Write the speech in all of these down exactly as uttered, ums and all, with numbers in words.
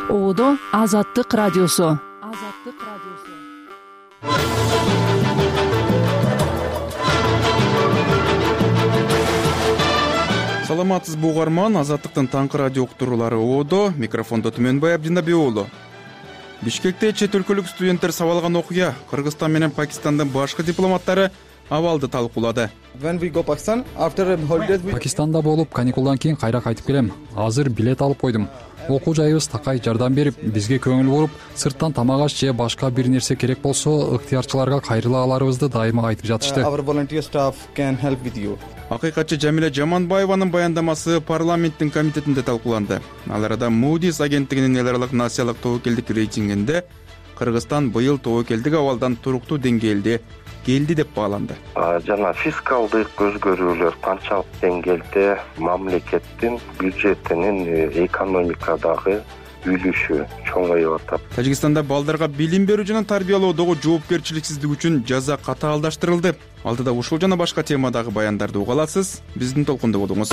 Оодо Азаттык радиосу. Азаттык радиосу. Саламатсызбы угарман, Азаттыктын таңкы радио уктуруулары Оодо, микрофондо Түмөнбай Абдинабек уулу. Бишкекте чет өлкөлүк студенттер сабалган окуя Кыргызстан менен Пакистандын башкы дипломаттары абалды талкуулады. Пакистанда болуп, каникулдан кийин кайра кайтып келем. Азыр билет алып койдум. Окуу жайыбыз такай, жардам берип, бизге көңүл буруп, сырттан тамак аш же башка бир нерсе керек болсо, ыктыярчыларга кайрыла аларыбызды дайыма айтып жатышты. Акыйкатчы Жамиля Жаманбаеванын баяндамасы парламенттин комитетинде талкууланды. Ал арада Moody's агенттигинин эл аралык насиялык тобокелдик рейтингинде Кыргызстан быйыл тобокелдик абалдан туруктуу деңгээлде келди деп бааланды. Жана фискалдык өзгөрүүлөр канчалык деңгээлде мамлекеттин бюджетинин экономикадагы үлүшү чоңоюп атат. Тажикстанда балдарга билим берүү жана тарбиялоодогу жоопкерчиликсиздик үчүн жаза катаалдаштырылды. Алдыда ушул жана башка темадагы баяндарды уга аласыз. Биздин толкунда болуңуз.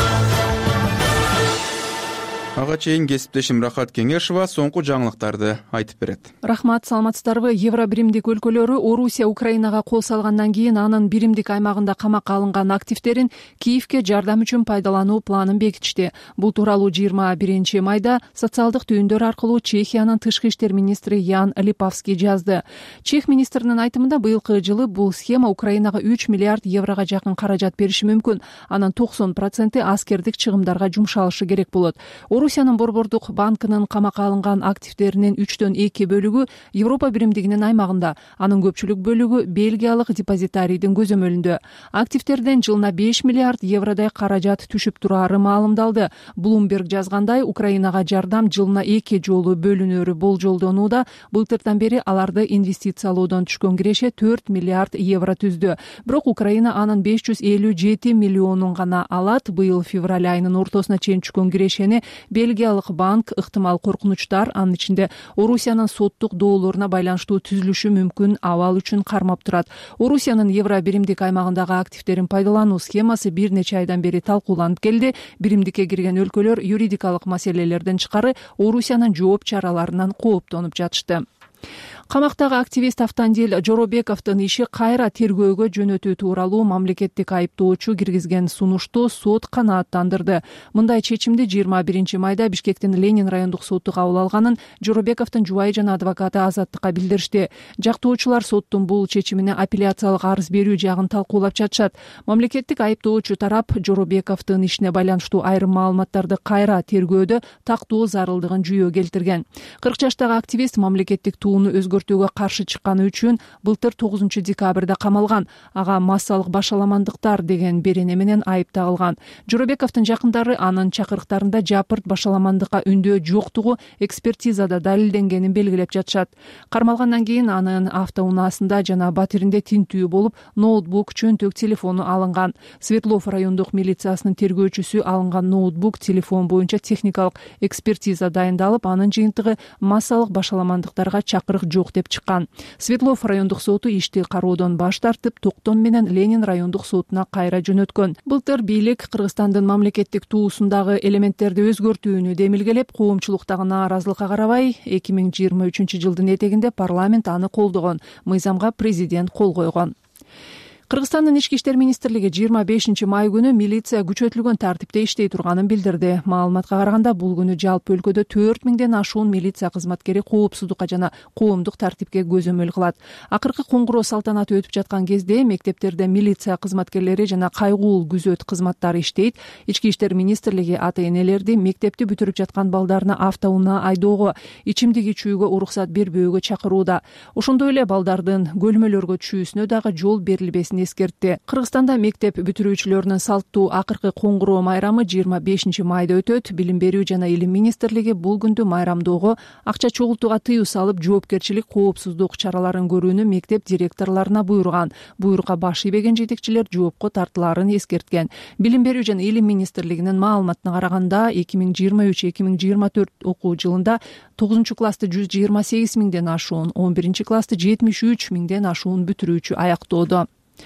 Ага чейин кесиптешим Рахат Кеңешова соңку жаңылыктарды айтып берет. Рахмат, саламатсыздарбы? Евро биримдик өлкөлөрү Орусия Украинага кол салгандан кийин анын биримдик аймагында камакка алынган активдерин Киевке жардам үчүн пайдалануу планын бекитишти. Бул тууралуу жыйырма биринчи майда социалдык түйүндөр аркылуу Чехиянын тышкы иштер министри Ян Липавский жазды. Чех министринин айтымында быйылкы жылы бул схема Украинага үч миллиард еврого жакын каражат бериши мүмкүн. Анын токсон проценти аскердик чыгымдарга жумшалышы керек болот. Орусиянын Борбордук банкынын камакка алынган активдеринин үчтөн эки бөлүгү Европа биримдигинин аймагында, анын көпчүлүк бөлүгү Бельгиялык депозитарийдин көзөмөлүндө. Активдерден жылына беш миллиард евродай каражат түшүп турары маалымдалды. Bloomberg жазгандай, Украинага жардам жылына эки жолу бөлүнөрү болжолдонууда. Былтырдан бери аларды инвестициялоодон түшкөн киреше төрт миллиард евро түздү. Бирок Украина анын беш жүз элүү жети миллионун гана алат. Быйыл февраль айынын ортосуна чейин түшкөн кирешени Бельгиялык банк ыктымал коркунучтар, анын ичинде Орусиянын соттук доолоруна байланыштуу түзүлүшү мүмкүн абал үчүн кармап турат. Орусиянын Евро биримдик аймагындагы активдерин пайдалануу схемасы бир нече айдан бери талкууланып келди. Биримдикке кирген өлкөлөр юридикалык маселелерден тышкары Орусиянын жооп чараларынан кооптонуп жатышты. Камактагы активист Автандил Жоробековдун иши кайра тергөөгө жөнөтүү тууралуу мамлекеттик айыптоочу киргизген сунушту сот канааттандырды. Мындай чечимди жыйырма биринчи майда Бишкектин Ленин райондук соту кабыл алганын Жоробековдун жубайы жана адвокаты Азаттыкка билдиришти. Жактоочулар соттун бул чечимине апелляциялык арыз берүү жагын талкуулап жатышат. Мамлекеттик айыптоочу тарап Жоробековдун ишине байланыштуу айрым маалыматтарды кайра тергөөдө тактоо зарылдыгын жүйө келтирген. кырк жаштагы активист мамлекеттик тууну өзгөртүүгө каршы чыкканы үчүн былтыр тогузунчу декабрда камалган. Ага массалык башаламандыктар деген берене менен айып тагылган. Жоробековдун жакындары анын чакырыктарында жапырт башаламандыкка үндөө жоктугу экспертизада далилденгенин белгилеп жатышат. Кармалгандан кийин анын автоунаасында жана батиринде тинтүү болуп, ноутбук, чөнтөк телефону алынган. Светлов райондук милициясынын тергөөчүсү алынган ноутбук, телефон боюнча техникалык экспертиза дайындалып, анын жыйынтыгы массалык башаламандыктарга чакырык жок деп чыккан. Светлов райондук соту ишти кароодон баш тартып, токтом менен Ленин райондук сотуна кайра жөнөткөн. Былтыр бийлик Кыргызстандын мамлекеттик туусундагы элементтерди өзгөртүүнү демилгелеп, коомчулуктагы нааразылыкка карабай, эки миң жыйырма үчүнчү жылдын этегинде парламент аны колдогон. Мыйзамга президент кол койгон. Кыргызстандын ички иштер министрлиги жыйырма бешинчи май күнү милиция күчөтүлгөн тартипте иштей турганын билдирди. Маалыматка караганда, бул күнү жалпы өлкөдө төрт миңден ашуун милиция кызматкери коопсуздукка жана коомдук тартипке көзөмөл кылат. Акыркы коңгуроо салтанаты өтүп жаткан кезде мектептерде милиция кызматкерлери жана кайгуул күзөт кызматтары иштейт. Ички иштер министрлиги ата-энелерди мектепти бүтүрүп жаткан балдарына автоунаа айдоого, ичимдик ичүүгө уруксат бербөөгө чакырууда. Ошондой эле балдардын көлмөлөргө түшүүсүнө дагы жол берилбесин эскертти. Кыргызстанда мектеп бүтүрүүчүлөрүнүн салттуу акыркы коңгуроо майрамы жыйырма бешинчи майда өтөт. Билим берүү жана илим министрлиги бул күндү майрамдоого, акча чогултууга тыюу салып, жоопкерчилик, коопсуздук чараларын көрүүнү мектеп директорлоруна буйруган. Буйрукка баш ийбеген жетекчилер жоопко тартылаарын эскерткен. Билим берүү жана илим министрлигинин маалыматына караганда, эки миң жыйырма үч эки миң жыйырма төрт окуу жылында тогузунчу классты жүз жыйырма сегиз миңден ашуун, он биринчи классты жетимиш үч миңден ашуун бүтүрүүчү аяктоодо.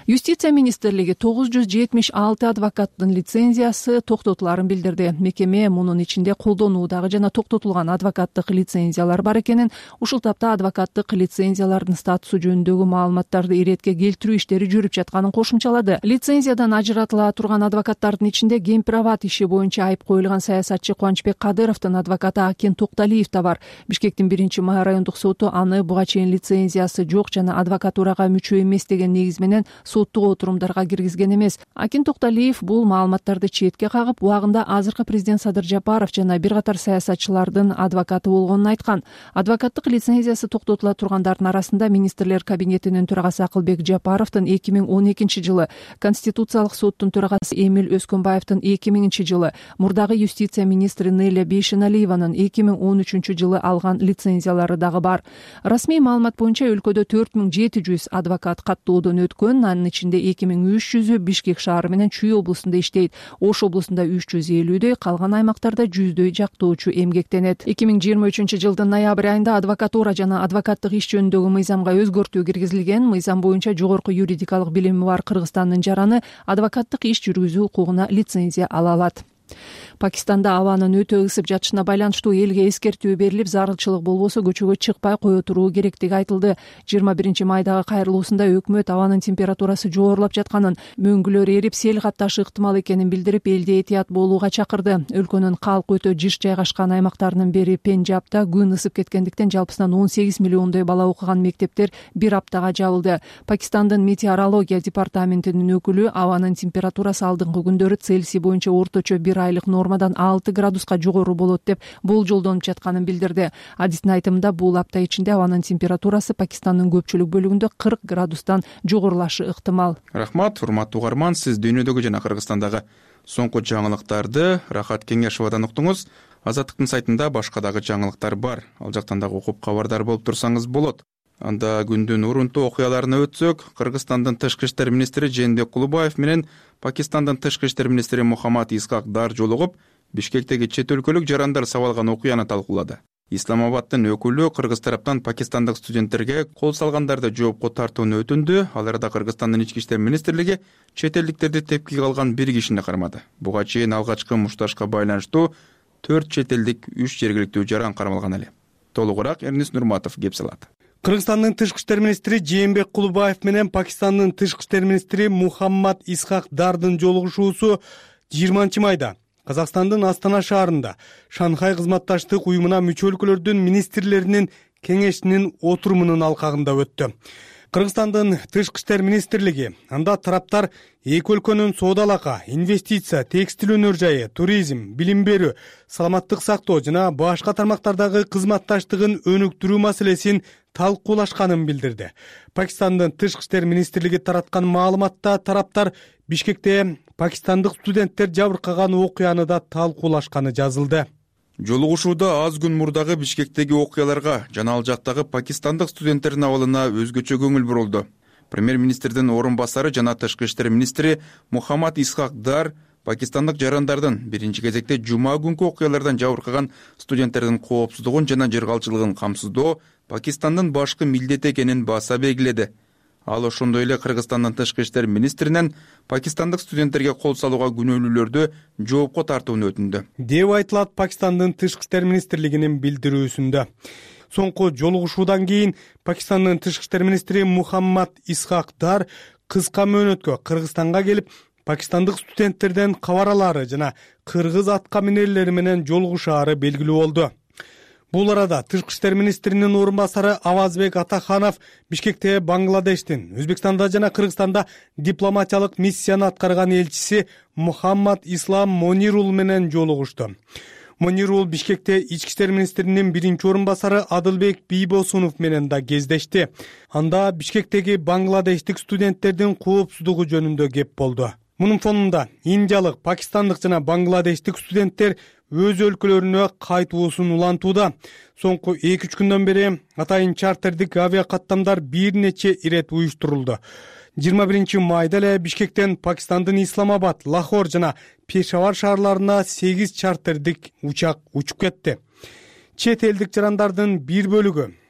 Юстиция министрлиги тогуз жүз жетимиш алты адвокаттын лицензиясы токтотуларын билдирди. Мекеме мунун ичинде колдонуудагы жана токтотулган адвокаттык лицензиялар бар экенин, ушул тапта адвокаттык лицензиялардын статусу жөнүндөгү маалыматтарды иретке келтирүү иштери жүрүп жатканын кошумчалады. Лицензиядан ажыратыла турган адвокаттардын ичинде Гемпирабад иши боюнча айып коюлган саясатчы Кубанычбек Кадыровдун адвокаты Акен Токталиев да бар. Бишкектин биринчи май райондук соту аны буга чейин лицензиясы жок жана адвокатурага мүчө эмес деген негиз менен соттук отурумдарга киргизген эмес. Акен Токталиев бул маалыматтарды четке кагып, убагында азыркы президент Садыр Жапаров жана бир катар саясатчылардын адвокаты болгонун айткан. Адвокаттык лицензиясы токтотула тургандардын арасында министрлер кабинетинин төрагасы Акылбек Жапаровдун эки миң он экинчи жылы, Конституциялык соттун төрагасы Эмил Өскөнбаевдин эки миңинчи жылы, мурдагы юстиция министри Неля Бейшеналиеванын эки миң он үчүнчү жылы алган лицензиялары дагы бар. Расмий маалымат боюнча өлкөдө төрт миң жети жүз адвокат каттоодон өткөн, анын ичинде эки миң үч жүзү Бишкек шаары менен Чүй облусунда иштейт. Ош облусунда үч жүз элүүдөй, калган аймактарда жүздөй жактоочу эмгектенет. эки миң жыйырма үчүнчү жылдын ноябрь айында адвокатура жана адвокаттык иш жөнүндөгү мыйзамга өзгөртүү киргизилген. Мыйзам боюнча жогорку юридикалык билими бар Кыргызстандын жараны адвокаттык иш жүргүзүү укугуна лицензия ала алат. Пакистанда абанын өтө ысып жатышына байланыштуу элге эскертүү берилип, зарылчылык болбосо көчөгө чыкпай кое туруу керектиги айтылды. жыйырма биринчи майдагы кайрылуусунда өкмөт абанын температурасы жогорулап жатканын, мөңгүлөр эрип, сел катташы ыктымал экенин билдирип, элди этият болууга чакырды. Өлкөнүн калк өтө жыш жайгашкан аймактарынын бири Пенджабда күн ысып кеткендиктен жалпысынан он сегиз миллиондой бала окуган мектептер бир аптага жабылды. Пакистандын метеорология департаментинин өкүлү абанын температурасы алдыңкы күндөрү Цельсий боюнча орточо бир айлык нормадан алты градуска жогору болот деп болжолдонуп жатканын билдирди. Адистин айтымында бул апта ичинде абанын температурасы Пакистандын көпчүлүк бөлүгүндө кырк градустан жогорулашы ыктымал. Рахмат, урматтуу угарман, сиз дүйнөдөгү жана Кыргызстандагы соңку жаңылыктарды Рахат Кеңешовадан уктуңуз. Азаттыктын сайтында башка дагы жаңылыктар бар. Ал жактан дагы окуп кабардар болуп турсаңыз болот. Анда күндүн урунтуу окуяларына өтсөк, Кыргызстандын тышкы иштер министри Жээнбек Кулубаев менен Пакистандын тышкы иштер министри Мухаммад Исхак Дар жолугуп, Бишкектеги чет өлкөлүк жарандар сабалган окуяны талкуулады. Исламабадтын өкүлү Кыргыз тараптан пакистандык студенттерге кол салгандарды жоопко тартууну өтүндү. Аларда Кыргызстандын ички иштер министрлиги чет элдиктерди тепкиге алган бир кишини кармады. Буга чейин алгачкы мушташка байланыштуу төрт чет элдик, үч жергиликтүү жаран кармалган эле. Толугураак Эрнис Нурматов кеп салат. Кыргызстандын тышкы иштер министри Жээнбек Кулубаев менен Пакистандын тышкы иштер министри Мухаммад Исхак Дардын жолугушуусу жыйырманчы майда Казакстандын Астана шаарында Шанхай кызматташтык уюмуна мүчө өлкөлөрдүн министрлеринин кеңешинин отурумунун алкагында өттү. Кыргызстандын тышкы иштер министрлиги анда тараптар эки өлкөнүн соода-алака, инвестиция, текстил өнөр жайы, туризм, билим берүү, саламаттык сактоо жана башка тармактардагы кызматташтыгын өнүктүрүү маселесин талкуулашканын билдирди. Пакистандын тышкы иштер министрлиги тараткан маалыматта тараптар Бишкекте пакистандык студенттер жабыркаган окуяны да талкуулашканы жазылды. Жолугушууда аз күн мурдагы Бишкектеги окуяларга жана ал жактагы пакистандык студенттердин абалына өзгөчө көңүл бурулду. Премьер-министрдин орун басары жана тышкы иштер министри Мухаммад Исхак Дар пакистандык жарандардын биринчи кезекте жума күнкү окуялардан жабыркаган студенттердин коопсуздугун жана жыргалчылыгын камсыздоо Пакистандын башкы милдети экенин баса белгиледи. Ал ошондой эле Кыргызстандын тышкы иштер министринен пакистандык студенттерге кол салууга күнөөлүүлөрдү жоопко тартууну өтүндү деп айтылат Пакистандын тышкы иштер министрлигинин билдирүүсүндө. Соңку жолугушуудан кийин Пакистандын тышкы иштер министри Мухаммад Исхак Дар кыска мөөнөткө Кыргызстанга келип, пакистандык студенттерден кабаралары жана кыргыз атка минерлери менен жолугушаары белгилүү болду. Бул арада тышкы иштер министринин орун басары Авазбек Атаханов Бишкекте Бангладештин, Өзбекстанда жана Кыргызстанда дипломатиялык миссияны аткарган элчиси Мухаммад Ислам Монирул менен жолугушту. Монирул Бишкекте ички иштер министринин биринчи орун басары Адылбек Бийбосунов менен да кездешти. Анда Бишкектеги бангладештик студенттердин коопсуздугу жөнүндө кеп болду. Мунун фонунда индиялык, пакистандык жана бангладештик студенттер өз өлкөлөрүнө кайтуусун улантууда. Соңку эки үч күндөн бери атайын чартердик авиакаттамдар бир нече ирет уюштурулду. жыйырма биринчи майда эле Бишкектен Пакистандын Исламабад, Лахор жана Пешавар шаарларына сегиз чартердик учак учуп кетти. Чет элдик жарандардын бир бөлүгү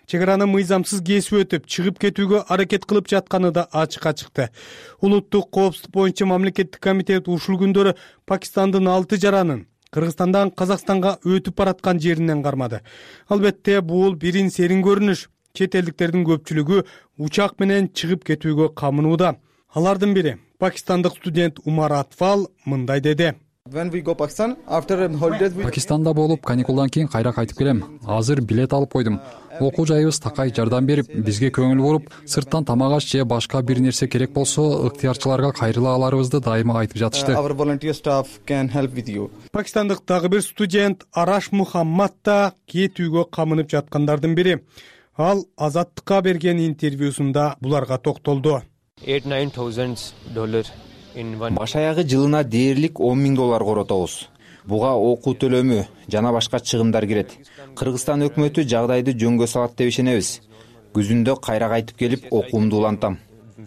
чек араны мыйзамсыз кесип өтүп чыгып кетүүгө аракет кылып жатканы да ачыкка чыкты. Улуттук коопсуздук боюнча мамлекеттик комитет ушул күндөрү Пакистандын алты жаранын Кыргызстандан Казакстанга өтүп бараткан жеринен кармады. Албетте бул бирин серин көрүнүш. Чет элдиктердин көпчүлүгү учак менен чыгып кетүүгө камынууда. Алардын бири пакистандык студент Умар Атфал мындай деди. Пакистанда болуп, каникулдан кийин кайра кайтып келем. Азыр билет алып койдум. Окуу жайыбыз такай жардам берип, бизге көңүл буруп, сырттан тамак аш же башка бир нерсе керек болсо, ыктыярчыларга кайрыла аларыбызды дайыма айтып жатышты. Пакистандык дагы бир студент Араш Мухаммад да кетүүгө камынып жаткандардын бири. Ал Азаттыкка берген интервьюсунда буларга токтолду. Баш аягы жылына дээрлик он миң доллар коротобуз. Буга окуу төлөмү жана башка чыгымдар кирет. Кыргызстан өкмөтү жагдайды жөнгө салат деп ишенебиз. Күзүндө кайра кайтып келип окуумду улантам.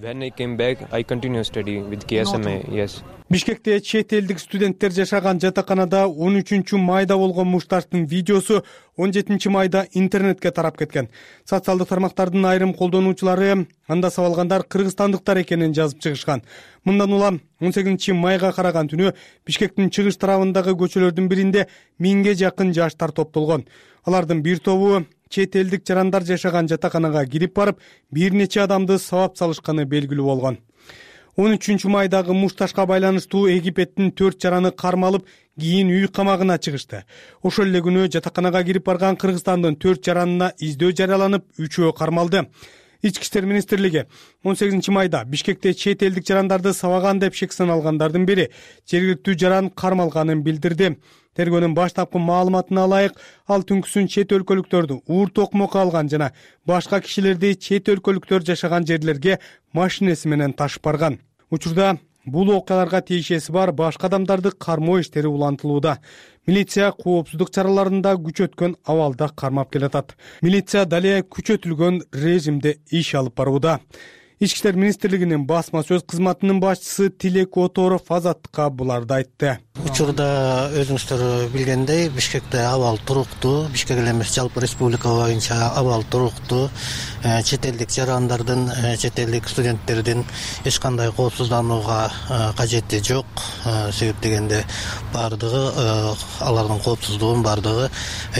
Бишкекте чет элдик студенттер жашаган жатаканада он үчүнчү майда болгон мушташтын видеосу он жетинчи майда интернетке тарап кеткен. Социалдык тармактардын айрым колдонуучулары анда сабалгандар кыргызстандыктар экенин жазып чыгышкан. Мындан улам он сегизинчи майга караган түнү Бишкектин чыгыш тарабындагы көчөлөрдүн биринде миңге жакын жаштар топтолгон. Алардын бир тобу чет элдик жарандар жашаган жатаканага кирип барып, бир нече адамды сабап салышканы белгилүү болгон. он үчүнчү майдагы мушташка байланыштуу Египеттин төрт жараны кармалып, кийин үй камагына чыгышты. Ошол эле күнү жатаканага кирип барган Кыргызстандын төрт жаранына издөө жарыяланып, үчөө кармалды. Ички иштер министрлиги он сегизинчи майда Бишкекте чет элдик жарандарды сабаган деп шек саналгандардын бири жергиликтүү жаран кармалганын билдирди. Тергөөнүн баштапкы маалыматына ылайык, ал түнкүсүн чет өлкөлүктөрдү уур токмокко алган жана башка кишилерди чет өлкөлүктөр жашаган жерлерге машинеси менен ташып барган. Учурда бул окуяларга тиешеси бар башка адамдарды кармоо иштери улантылууда. Милиция коопсуздук чараларында күчөткөн абалда кармап келатат. Милиция дале күчөтүлгөн режимде иш алып барууда. Ички иштер министрлигинин басма сөз кызматынын башчысы Тилек Оторов Азаттыкка буларды айтты. Учурда өзүңүздөр билгендей, Бишкекте абал туруктуу, Бишкек эле эмес, жалпы республика боюнча абал туруктуу. Чет элдик жарандардын, чет элдик студенттердин эч кандай коопсузданууга кажети жок. Себеп дегенде бардыгы алардын коопсуздугун бардыгы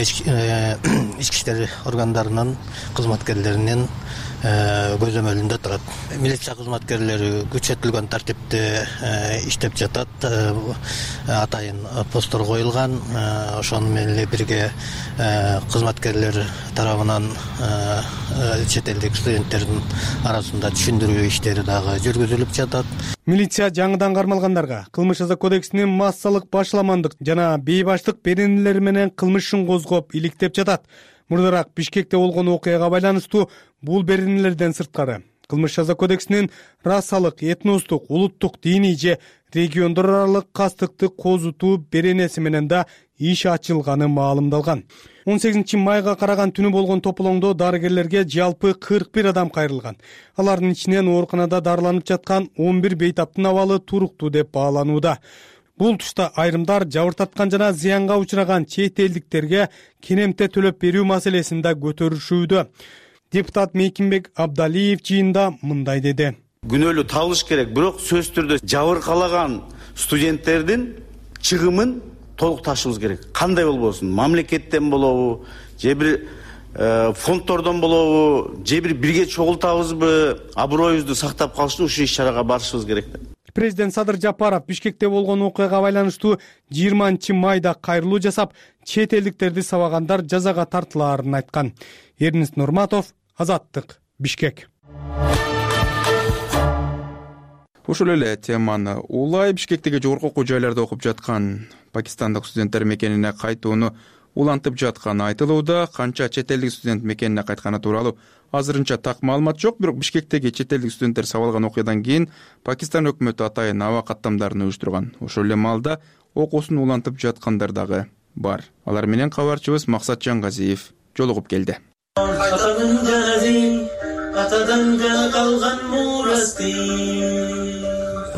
ички иштер органдарынын кызматкерлеринин көзөмөлүндө турат. Милиция кызматкерлери күчөтүлгөн тартипте иштеп жатат. Атайын посттор коюлган. Ошону менен эле бирге кызматкерлер тарабынан чет элдик студенттердин арасында түшүндүрүү иштери дагы жүргүзүлүп жатат. Милиция жаңыдан кармалгандарга кылмыш жаза кодексинин массалык башаламандык жана бейбаштык беренелери менен кылмыш ишин козгоп иликтеп жатат. Мурдараак Бишкекте болгон окуяга байланыштуу бул беренелерден сырткары кылмыш жаза кодексинин расалык, этностук, улуттук, диний же региондор аралык кастыкты козутуу беренеси менен да иш ачылганы маалымдалган. он сегизинчи майга караган түнү болгон тополоңдо дарыгерлерге жалпы кырк бир адам кайрылган. Алардын ичинен ооруканада дарыланып жаткан он бир бейтаптын абалы туруктуу деп бааланууда. Бул тушта айрымдар жабыртаткан жана зыянга учураган чет элдиктерге кенемте төлөп берүү маселесин да көтөрүшүүдө. Депутат Мейкинбек Абдалиев жыйында мындай деди. Күнөөлүү табылыш керек, бирок сөзсүз түрдө жабыркалаган студенттердин чыгымын толук ташыбыз керек. Кандай болбосун, мамлекеттен болобу, же бир фонддордон болобу, же бир бирге чогултабызбы, аброюбузду сактап калыш үчүн ушул иш-чарага барышыбыз керек. Президент Садыр Жапаров Бишкекте болгон окуяга байланыштуу жыйырманчы майда кайрылуу жасап, чет элдиктерди сабагандар жазага тартылаарын айткан. Эрнест Нурматов, Азаттык, Бишкек. Ушул эле теманы улай Бишкектеги жогорку окуу жайларда окуп жаткан пакистандык студенттер мекенине кайтууну улантып жатканы айтылууда. Канча чет элдик студент мекенине кайтканы тууралуу азырынча так маалымат жок, бирок Бишкектеги чет элдик студенттер сабалган окуядан кийин Пакистан өкмөтү атайын аба каттамдарын уюштурган. Ошол эле маалда окуусун улантып жаткандар дагы бар. Алар менен кабарчыбыз Максат Жангазиев жолугуп келди.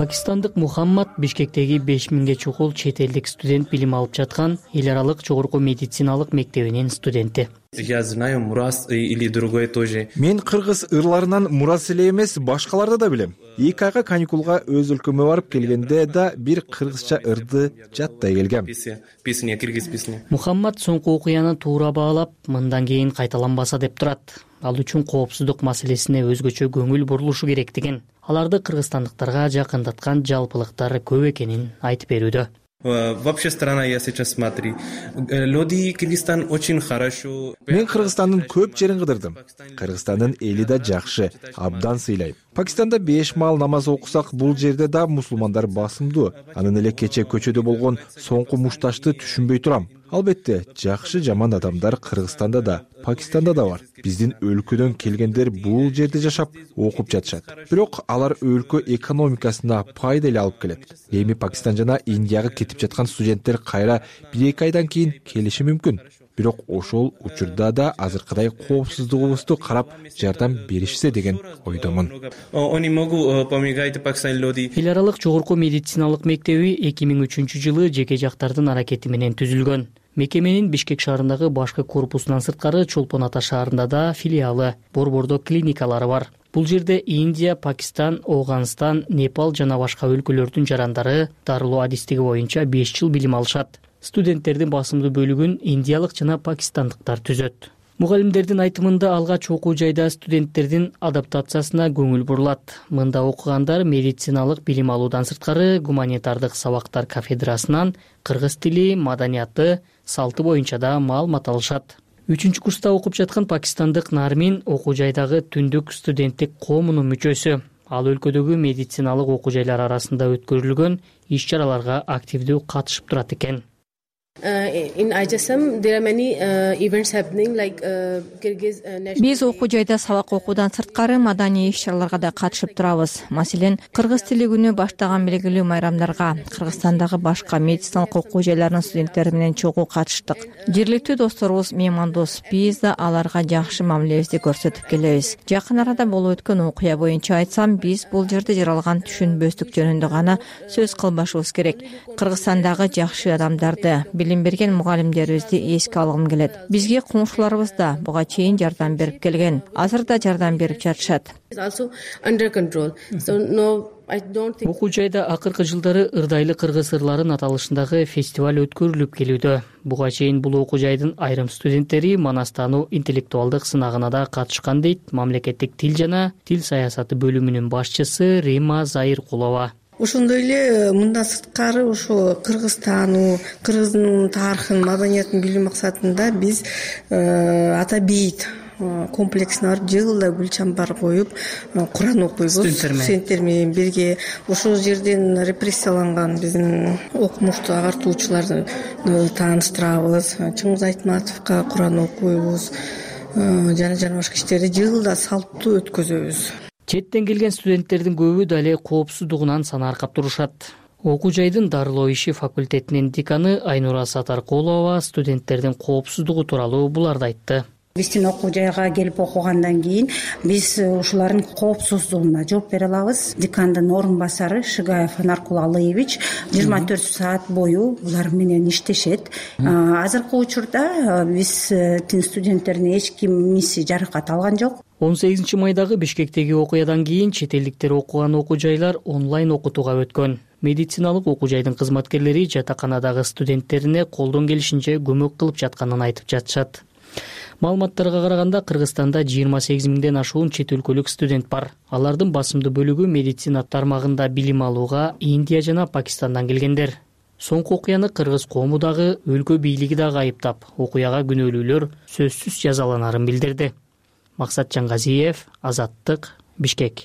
Пакистандык Мухаммад Бишкектеги беш миңге чукул чет элдик студент билим алып жаткан эл аралык жогорку медициналык мектебинин студенти. Я знаю Мурас или другой тоже. Мен кыргыз ырларынан Мурас эле эмес, башкаларды да билем. эки айга каникулга өз өлкөмө барып келгенде да бир кыргызча ырды жаттай келгем. Песня, кыргыз песня. Мухаммад соңку окуяны туура баалап, мындан кийин кайталанбаса деп турат. Ал үчүн коопсуздук маселесине өзгөчө көңүл бурулушу керектигин, аларды кыргызстандыктарга жакындаткан жалпылыктар көп экенин айтып берүүдө. Вообще страна я сейчас смотрю. Люди Кыргызстан очень хорошо. Мен Кыргызстандын көп жерин кыдырдым. Кыргызстандын эли да жакшы, абдан сыйлайм. Пакистанда беш маал намаз окусак, бул жерде да мусулмандар басымдуу. Анын эле кече көчөдө болгон соңку мушташты түшүнбөй турам. Албетте, жакшы жаман адамдар Кыргызстанда да, Пакистанда да бар. Биздин өлкөдөн келгендер бул жерде жашап, окуп жатышат. Бирок алар өлкө экономикасына пайда эле алып келет. Эми Пакистан жана Индияга кетип жаткан студенттер кайра бир эки айдан кийин келиши мүмкүн. Бирок ошол учурда да азыркыдай коопсуздугубузду карап жардам беришсе деген ойдомун. Эл аралык жогорку медициналык мектеби эки миң үчүнчү жылы жеке жактардын аракети менен түзүлгөн. Мекеменин Бишкек шаарындагы башкы корпусунан сырткары Чолпон Ата шаарында да филиалы, Борбордо клиникалары бар. Бул жерде Индия, Пакистан, Ооганстан, Непал жана башка өлкөлөрдүн жарандары дарылоо адистиги боюнча беш жыл билим алышат. Студенттердин басымдуу бөлүгүн индиялык жана пакистандыктар түзөт. Мугалимдердин айтымында алгач окуу жайда студенттердин адаптациясына көңүл бурулат. Мында окугандар медициналык билим алуудан сырткары гуманитардык сабактар кафедрасынан кыргыз тили, маданияты, салты боюнча да маалымат алышат. Үчүнчү курста окуп жаткан пакистандык Нармин окуу жайдагы түндүк студенттик коомунун мүчөсү. Ал өлкөдөгү медициналык окуу жайлар арасында өткөрүлгөн иш-чараларга активдүү катышып турат экен. Биз окуу жайда сабак окуудан сырткары маданий иш-чараларга да катышып турабыз. Маселен, кыргыз тили күнү баштаган белгилүү майрамдарга Кыргызстандагы башка медициналык окуу жайларынын студенттери менен чогуу катыштык. Жергиликтүү досторубуз меймандос, биз да аларга жакшы мамилебизди көрсөтүп келебиз. Жакын арада болуп өткөн окуя боюнча айтсам, биз бул жерде жаралган түшүнбөстүк жөнүндө гана сөз кылбашыбыз керек. Кыргызстандагы жакшы адамдарды, билим берген мугалимдерибизди эске алгым келет. Бизге коңшуларыбыз да буга чейин жардам берип келген. Азыр да жардам берип жатышат. Окуу жайда акыркы жылдары ырдайлы кыргыз ырларын аталышындагы фестиваль өткөрүлүп келүүдө. Буга чейин бул окуу жайдын айрым студенттери Манастануу интеллектуалдык сынагына да катышкан дейт мамлекеттик тил жана тил саясаты бөлүмүнүн башчысы Рима Заиркулова. Ошондой эле мындан сырткары ошо Кыргызстануу, кыргыздын тарыхын, маданиятын билүү максатында биз ата бейит комплексине барып жылда гүл чамбар коюп Куран окуйбуз студенттер менен бирге. Ошол жерден репрессияланган биздин окумуштуу агартуучуларды тааныштырабыз. Чыңгыз Айтматовго Куран окуйбуз жана жана башка иштерди жылда салттуу өткөзөбүз. Четтен келген студенттердин көбү дале коопсуздугунан санааркап турушат. Окуу жайдын дарылоо иши факультетинин деканы Айнура Сатаркулова студенттердин коопсуздугу тууралуу буларды айтты. Биздин окуу жайга келип окугандан кийин биз ушулардын коопсуздугуна жооп бере алабыз. Декандын орун басары Шигаев Анаркул Алыевич жыйырма төрт саат бою булар менен иштешет. Азыркы учурда биздин студенттердин эч ким миси жаракат алган жок. он сегизинчи майдагы Бишкектеги окуядан кийин чет элдиктер окуган окуу жайлар онлайн окутууга өткөн. Медициналык окуу жайдын кызматкерлери жатаканадагы студенттерине колдон келишинче көмөк кылып жатканын айтып жатышат. Маалыматтарга караганда Кыргызстанда жыйырма сегиз миңден ашуун чет өлкөлүк студент бар. Алардын басымдуу бөлүгү медицина тармагында билим алууга Индия жана Пакистандан келгендер. Соңку окуяны кыргыз коому дагы, өлкө бийлиги дагы айыптап, окуяга күнөөлүүлөр сөзсүз жазаланарын билдирди. Максат Жаңгазиев, Азаттык, Бишкек.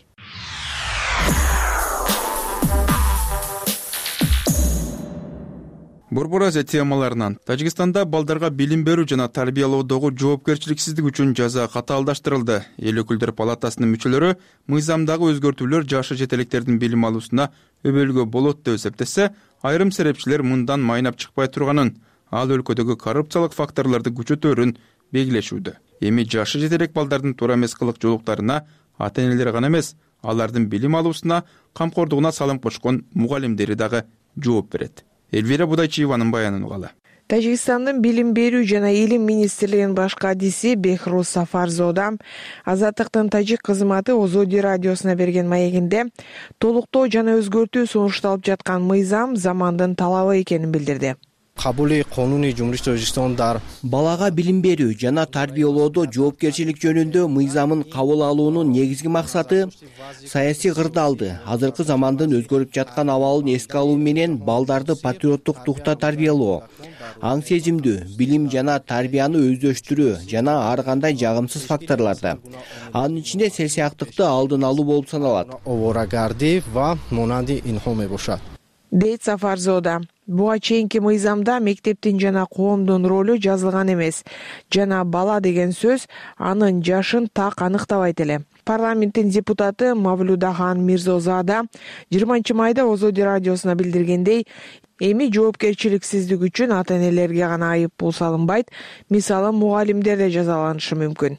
Борбор Азия темаларынан Тажикстанда балдарга билим берүү жана тарбиялоодогу жоопкерчиликсиздик үчүн жаза катаалдаштырылды. Эл өкүлдөр палатасынын мүчөлөрү мыйзамдагы өзгөртүүлөр жашы жетелектердин билим алуусуна өбөлгө болот деп эсептесе, айрым серепчилер мындан майнап чыкпай турганын, ал өлкөдөгү коррупциялык факторлорду күчөтөөрүн белгилешүүдө. Эми жашы жетелек балдардын туура эмес кылык жоолуктарына ата-энелер гана эмес, алардын билим алуусуна, камкордугуна салым кошкон мугалимдери дагы жооп берет. Элвира Будайчиеванын баянын угалы. Тажикстандын билим берүү жана илим министрлигинин баш кадиси Бехруз Сафарзода Азаттыктын тажик кызматы Озоди радиосуна берген маегинде толуктоо жана өзгөртүү сунушталып жаткан мыйзам замандын талабы экенин билдирди. Кабули конуний жумушту Өзбекстандар балага билим берүү жана тарбиялоодо жоопкерчилик жөнүндө мыйзамын кабыл алуунун негизги максаты саясий кырдаалды, азыркы замандын өзгөрүп жаткан абалын эске алуу менен балдарды патриоттук духта тарбиялоо, аң сезимдүү, билим жана тарбияны өздөштүрүү жана ар кандай жагымсыз факторларды, анын ичинде селсияктыкты алдын алуу болуп саналат. Оворагарди ва монанди инхо мебошад. Дейт Сафарзода. Буга чейинки мыйзамда мектептин жана коомдун ролу жазылган эмес, жана бала деген сөз анын жашын так аныктабайт эле. Парламенттин депутаты Мавлудахан Мирзозада жыйырманчы майда Озоди радиосуна билдиргендей, эми жоопкерчиликсиздик үчүн ата-энелерге гана айып пул салынбайт, мисалы мугалимдер да жазаланышы мүмкүн.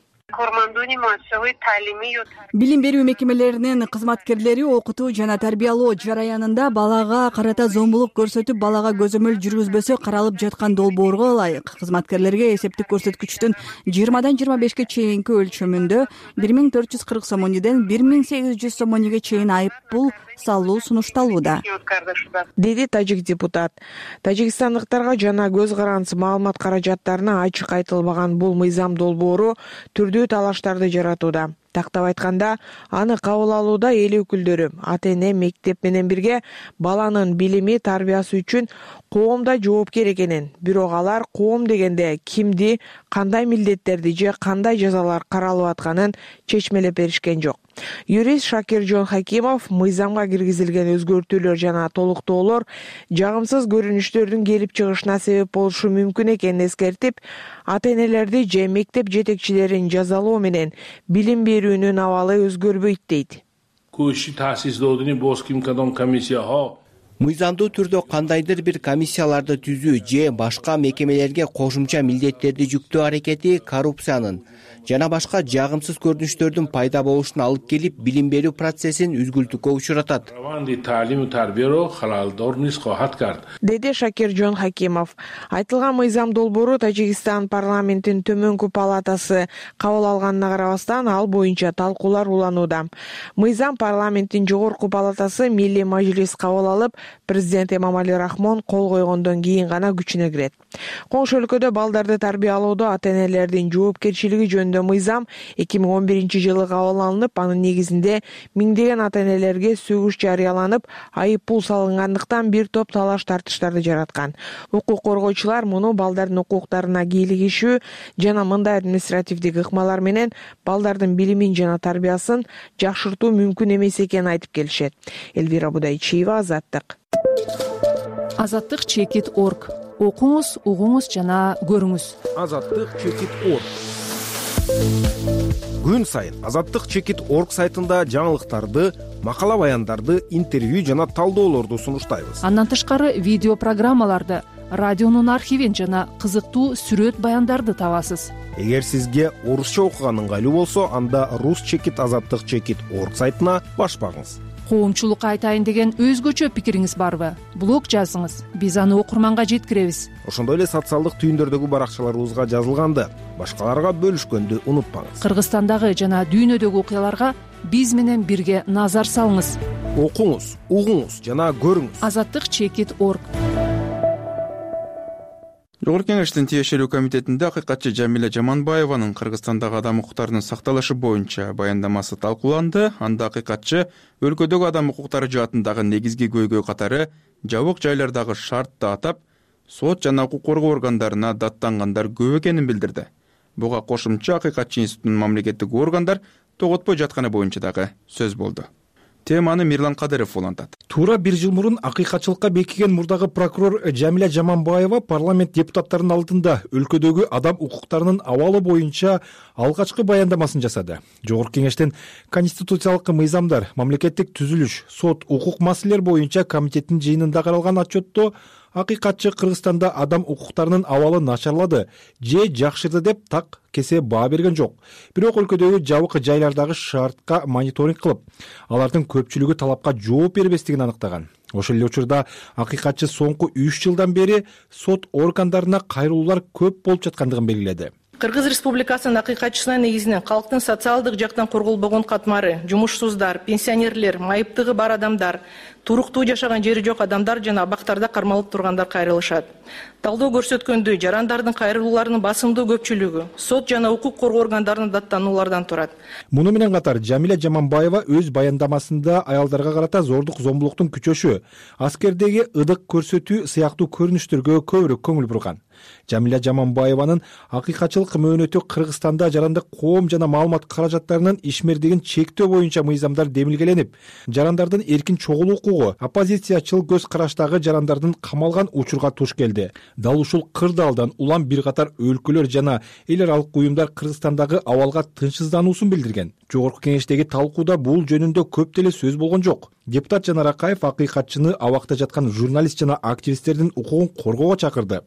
Билим берүү мекемелеринин кызматкерлери окутуу жана тарбиялоо жараянында балага карата зомбулук көрсөтүп, балага көзөмөл жүргүзбөсө каралып жаткан долбоорго ылайык кызматкерлерге эсептик көрсөткүчтүн жыйырмадан жыйырма бешке чейинки өлчөмүндө бир миң төрт жүз кырк сомониден бир миң сегиз жүз сомониге чейин айып пул салуу сунушталууда, деди тажик депутат. Тажикстандыктарга жана көз карандысы маалымат каражаттарына ачык айтылбаган бул мыйзам долбоору түрдүү талаштарды жаратууда. Тактап айтканда, аны кабыл алууда эл өкүлдөрү, ата-эне, мектеп менен бирге баланын билими, тарбиясы үчүн коомда жоопкер экенин, бирок алар коом дегенде кимди, кандай милдеттерди же кандай жазалар каралып атканын чечмелеп беришкен жок. Юрист Шакиржон Хакимов мыйзамга киргизилген өзгөртүүлөр жана толуктоолор жагымсыз көрүнүштөрдүн келип чыгышына себеп болушу мүмкүн экенин эскертип, ата-энелерди же мектеп жетекчилерин жазалоо менен билим берүүнүн абалы өзгөрбөйт дейт. Мыйзамдуу түрдө кандайдыр бир комиссияларды түзүү же башка мекемелерге кошумча милдеттерди жүктөө аракети коррупциянын жана башка жагымсыз көрүнүштөрдүн пайда болушуна алып келип, билим берүү процессин үзгүлтүккө учуратат, деди Шакиржон Хакимов. Айтылган мыйзам долбоору Тажикстан парламентин төмөнкү палатасы кабыл алганына карабастан ал боюнча талкуулар уланууда. Мыйзам парламенттин жогорку палатасы Милли Мажлис кабыл алып, президент Эмомали Рахмон кол койгондон кийин гана күчүнө кирет. Коңшу өлкөдө балдарды тарбиялоодо ата-энелердин жоопкерчилиги жөнүндө мыйзам эки миң он биринчи жылы кабыл алынып, анын негизинде миңдеген ата-энелерге сөгүш жарыяланып, айып пул салынгандыктан бир топ талаш тартыштарды жараткан. Укук коргоочулар муну балдардын укуктарына кийлигишүү жана мындай административдик ыкмалар менен балдардын билимин жана тарбиясын жакшыртуу мүмкүн эмес экенин айтып келишет. Элвира Будайчиева, Азаттык. Азаттык чекит точка орг. Окуңуз, угуңуз жана көрүңүз. Азаттык чекит точка орг. Күн сайын Азаттык чекит точка орг сайтында жаңылыктарды, макала баяндарды, интервью жана талдоолорду сунуштайбыз. Андан тышкары видео программаларды, радионун архивин жана кызыктуу сүрөт баяндарды табасыз. Эгер сизге орусча окуган ыңгайлуу болсо, анда рус чекит азаттык чекит точка орг сайтына баш багыңыз. Коомчулукка айтайын деген өзгөчө пикириңиз барбы? Блог жазыңыз, биз аны окурманга жеткиребиз. Ошондой эле социалдык түйүндөрдөгү баракчаларыбызга жазылганды, башкаларга бөлүшкөндү унутпаңыз. Кыргызстандагы жана дүйнөдөгү окуяларга биз менен бирге назар салыңыз. Окуңуз, угуңуз жана көрүңүз. Азаттык чекит точка орг. Жогорку Кеңештин тиешелүү комитетинде акыйкатчы Жамиля Жаманбаеванын Кыргызстандагы адам укуктарынын сакталышы боюнча баяндамасы талкууланды. Анда акыйкатчы өлкөдөгү адам укуктары жаатындагы негизги көйгөй катары жабык жайлардагы шартты атап, сот жана укук коргоо органдарына даттангандар көп экенин билдирди. Буга кошумча акыйкатчы институтунун мамлекеттик органдар тоготпой жатканы боюнча дагы сөз болду. Теманы Мирлан Кадыров улантат. Туура бир жыл мурун акыйкатчылыкка бекиген мурдагы прокурор Жамиля Жаманбаева парламент депутаттарынын алдында өлкөдөгү адам укуктарынын абалы боюнча алгачкы баяндамасын жасады. Жогорку Кеңештин конституциялык мыйзамдар, мамлекеттик түзүлүш, сот, укук маселелер боюнча комитеттин жыйынында каралган отчетто акыйкатчы Кыргызстанда адам укуктарынын абалы начарлады же жакшырды деп так кесе баа берген жок. Бирок өлкөдөгү жабык жайлардагы шартка мониторинг кылып, алардын көпчүлүгү талапка жооп бербестигин аныктаган. Ошол эле учурда акыйкатчы соңку үч жылдан бери сот органдарына кайрылуулар көп болуп жаткандыгын белгиледи. Кыргыз Республикасынын акыйкатчысына негизинен калктын социалдык жактан корголбогон катмары, жумушсуздар, пенсионерлер, майыптыгы бар адамдар, туруктуу жашаган жери жок адамдар жана абактарда кармалып тургандар кайрылышат. Талдоо көрсөткөндөй, жарандардын кайрылууларынын басымдуу көпчүлүгү сот жана укук коргоо органдарынын даттануулардан турат. Муну менен катар Жамиля Жаманбаева өз баяндамасында аялдарга карата зордук зомбулуктун күчөшү, аскердеги ыдык көрсөтүү сыяктуу көрүнүштөргө көбүрөөк көңүл бурган. Жамиля Жаманбаеванын акыйкатчылык мөөнөтү Кыргызстанда жарандык коом жана маалымат каражаттарынын ишмердигин чектөө боюнча мыйзамдар демилгеленип, жарандардын эркин чогулуу укугу, оппозициячыл көз караштагы жарандардын камалган учурга туш келди. Дал ушул кырдаалдан улам бир катар өлкөлөр жана эл аралык уюмдар Кыргызстандагы абалга тынчсыздануусун билдирген. Жогорку кеңештеги талкууда бул жөнүндө көп деле сөз болгон жок. Депутат Жанар Акаев акыйкатчыны абакта жаткан журналист жана активисттердин укугун коргоого чакырды.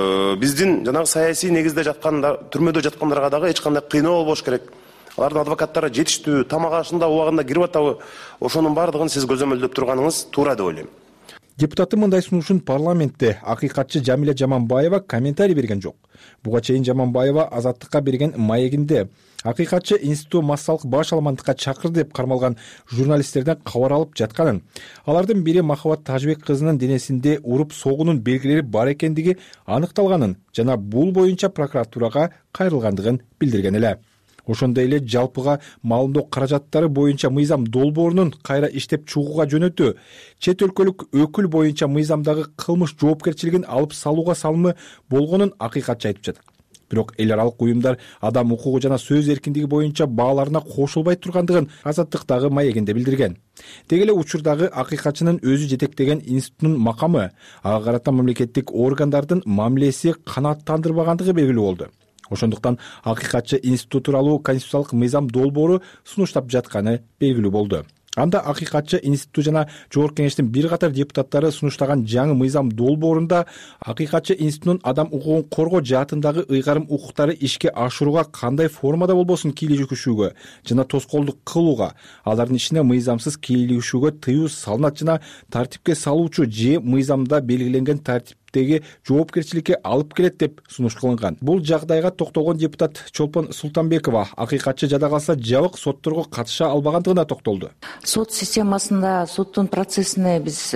Биздин жанагы саясий негизде жаткандар, түрмөдө жаткандарга дагы эч кандай кыйноо болбош керек. Алардын адвокаттары жетиштүү, тамак ашында убагында кирип атабы, ошонун бардыгын сиз көзөмөлдөп турганыңыз туура деп ойлойм. Депутаттын мындай сунушун парламентте акыйкатчы Жамиля Жаманбаева комментарий берген жок. Буга чейин Жаманбаева Азаттыкка берген маегинде акыйкатчы институту массалык баш алмандыкка чакырды деп кармалган журналисттерден кабар алып жатканын, алардын бири Махабат Тажбек кызынын денесинде уруп согуунун белгилери бар экендиги аныкталганын жана бул боюнча прокуратурага кайрылгандыгын билдирген эле. Ошондой эле жалпыга маалымдоо каражаттары боюнча мыйзам долбоорунун кайра иштеп чыгууга жөнөтүү, чет өлкөлүк өкүл боюнча мыйзамдагы кылмыш жоопкерчилигин алып салууга салымы болгонун акыйкатчы айтып жатат. Бирок эл аралык уюмдар адам укугу жана сөз эркиндиги боюнча бааларына кошулбай тургандыгын Азаттыктагы маегинде билдирген. Деги эле учурдагы акыйкатчынын өзү жетектеген институттун макамы, ага карата мамлекеттик органдардын мамилеси канааттандырбагандыгы белгилүү болду. Ошондуктан акыйкатчы институту тууралуу конституциялык мыйзам долбоору сунуштап жатканы белгилүү болду. Анда акыйкатчы институту жана жогорку кеңештин бир катар депутаттары сунуштаган жаңы мыйзам долбоорунда акыйкатчы институтунун адам укугун коргоо жаатындагы ыйгарым укуктары ишке ашырууга кандай формада болбосун кийлигишүүгө жана тоскоолдук кылууга, алардын ишине мыйзамсыз кийлигишүүгө тыюу салынат жана тартипке салуучу же мыйзамда белгиленген тартиптеги жоопкерчиликке алып келет деп сунуш кылынган. Бул жагдайга токтолгон депутат Чолпон Султанбекова акыйкатчы жада калса жабык сотторго катыша албагандыгына токтолду. Сот системасында, соттун процессине биз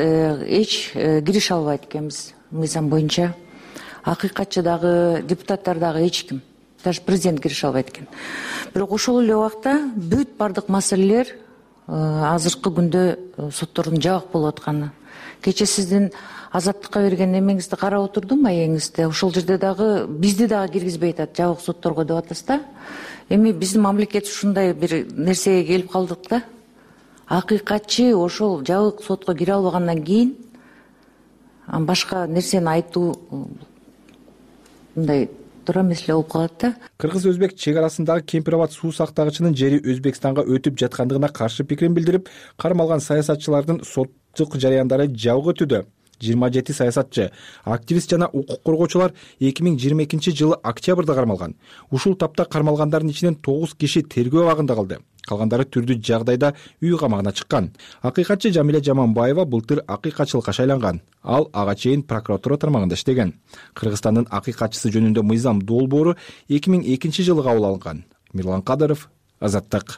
эч кирише албайт экенбиз мыйзам боюнча. Акыйкатчы дагы, депутаттар дагы эч ким, даже президент кирише албайт экен. Бирок ошол эле убакта бүт бардык маселелер азыркы күндө соттордун жабык болуп атканы. Кече сиздин Азаттыкка берген эмеңизди карап отурдум, маегиңизде. Ошол жерде дагы бизди дагы киргизбей атат, жабык сотторго деп атасыз да. Эми биздин мамлекет ушундай бир нерсеге келип калдык да. Акыйкатчы ошол жабык сотко кире албагандан кийин башка нерсени айтуу мындай туура эмес эле болуп калат да. Кыргыз-өзбек чек арасындагы Кемпирабад суу сактагычынын жери Өзбекстанга өтүп жаткандыгына каршы пикирин билдирип, кармалган саясатчылардын соттук жарыяндары жабык өтүүдө. жыйырма жети саясатчы, активист жана укук коргоочулар эки миң жыйырма экинчи жылы октябрда кармалган. Ушул тапта кармалгандардын ичинен тогуз киши тергөө абагында калды. Калгандары түрдүү жагдайда үй камагына чыккан. Акыйкатчы Жамиля Жаманбаева былтыр акыйкатчылыкка шайланган. Ал ага чейин прокуратура тармагында иштеген. Кыргызстандын акыйкатчысы жөнүндө мыйзам долбоору эки миң экинчи жылы кабыл алынган. Мирлан Кадыров, Азаттык.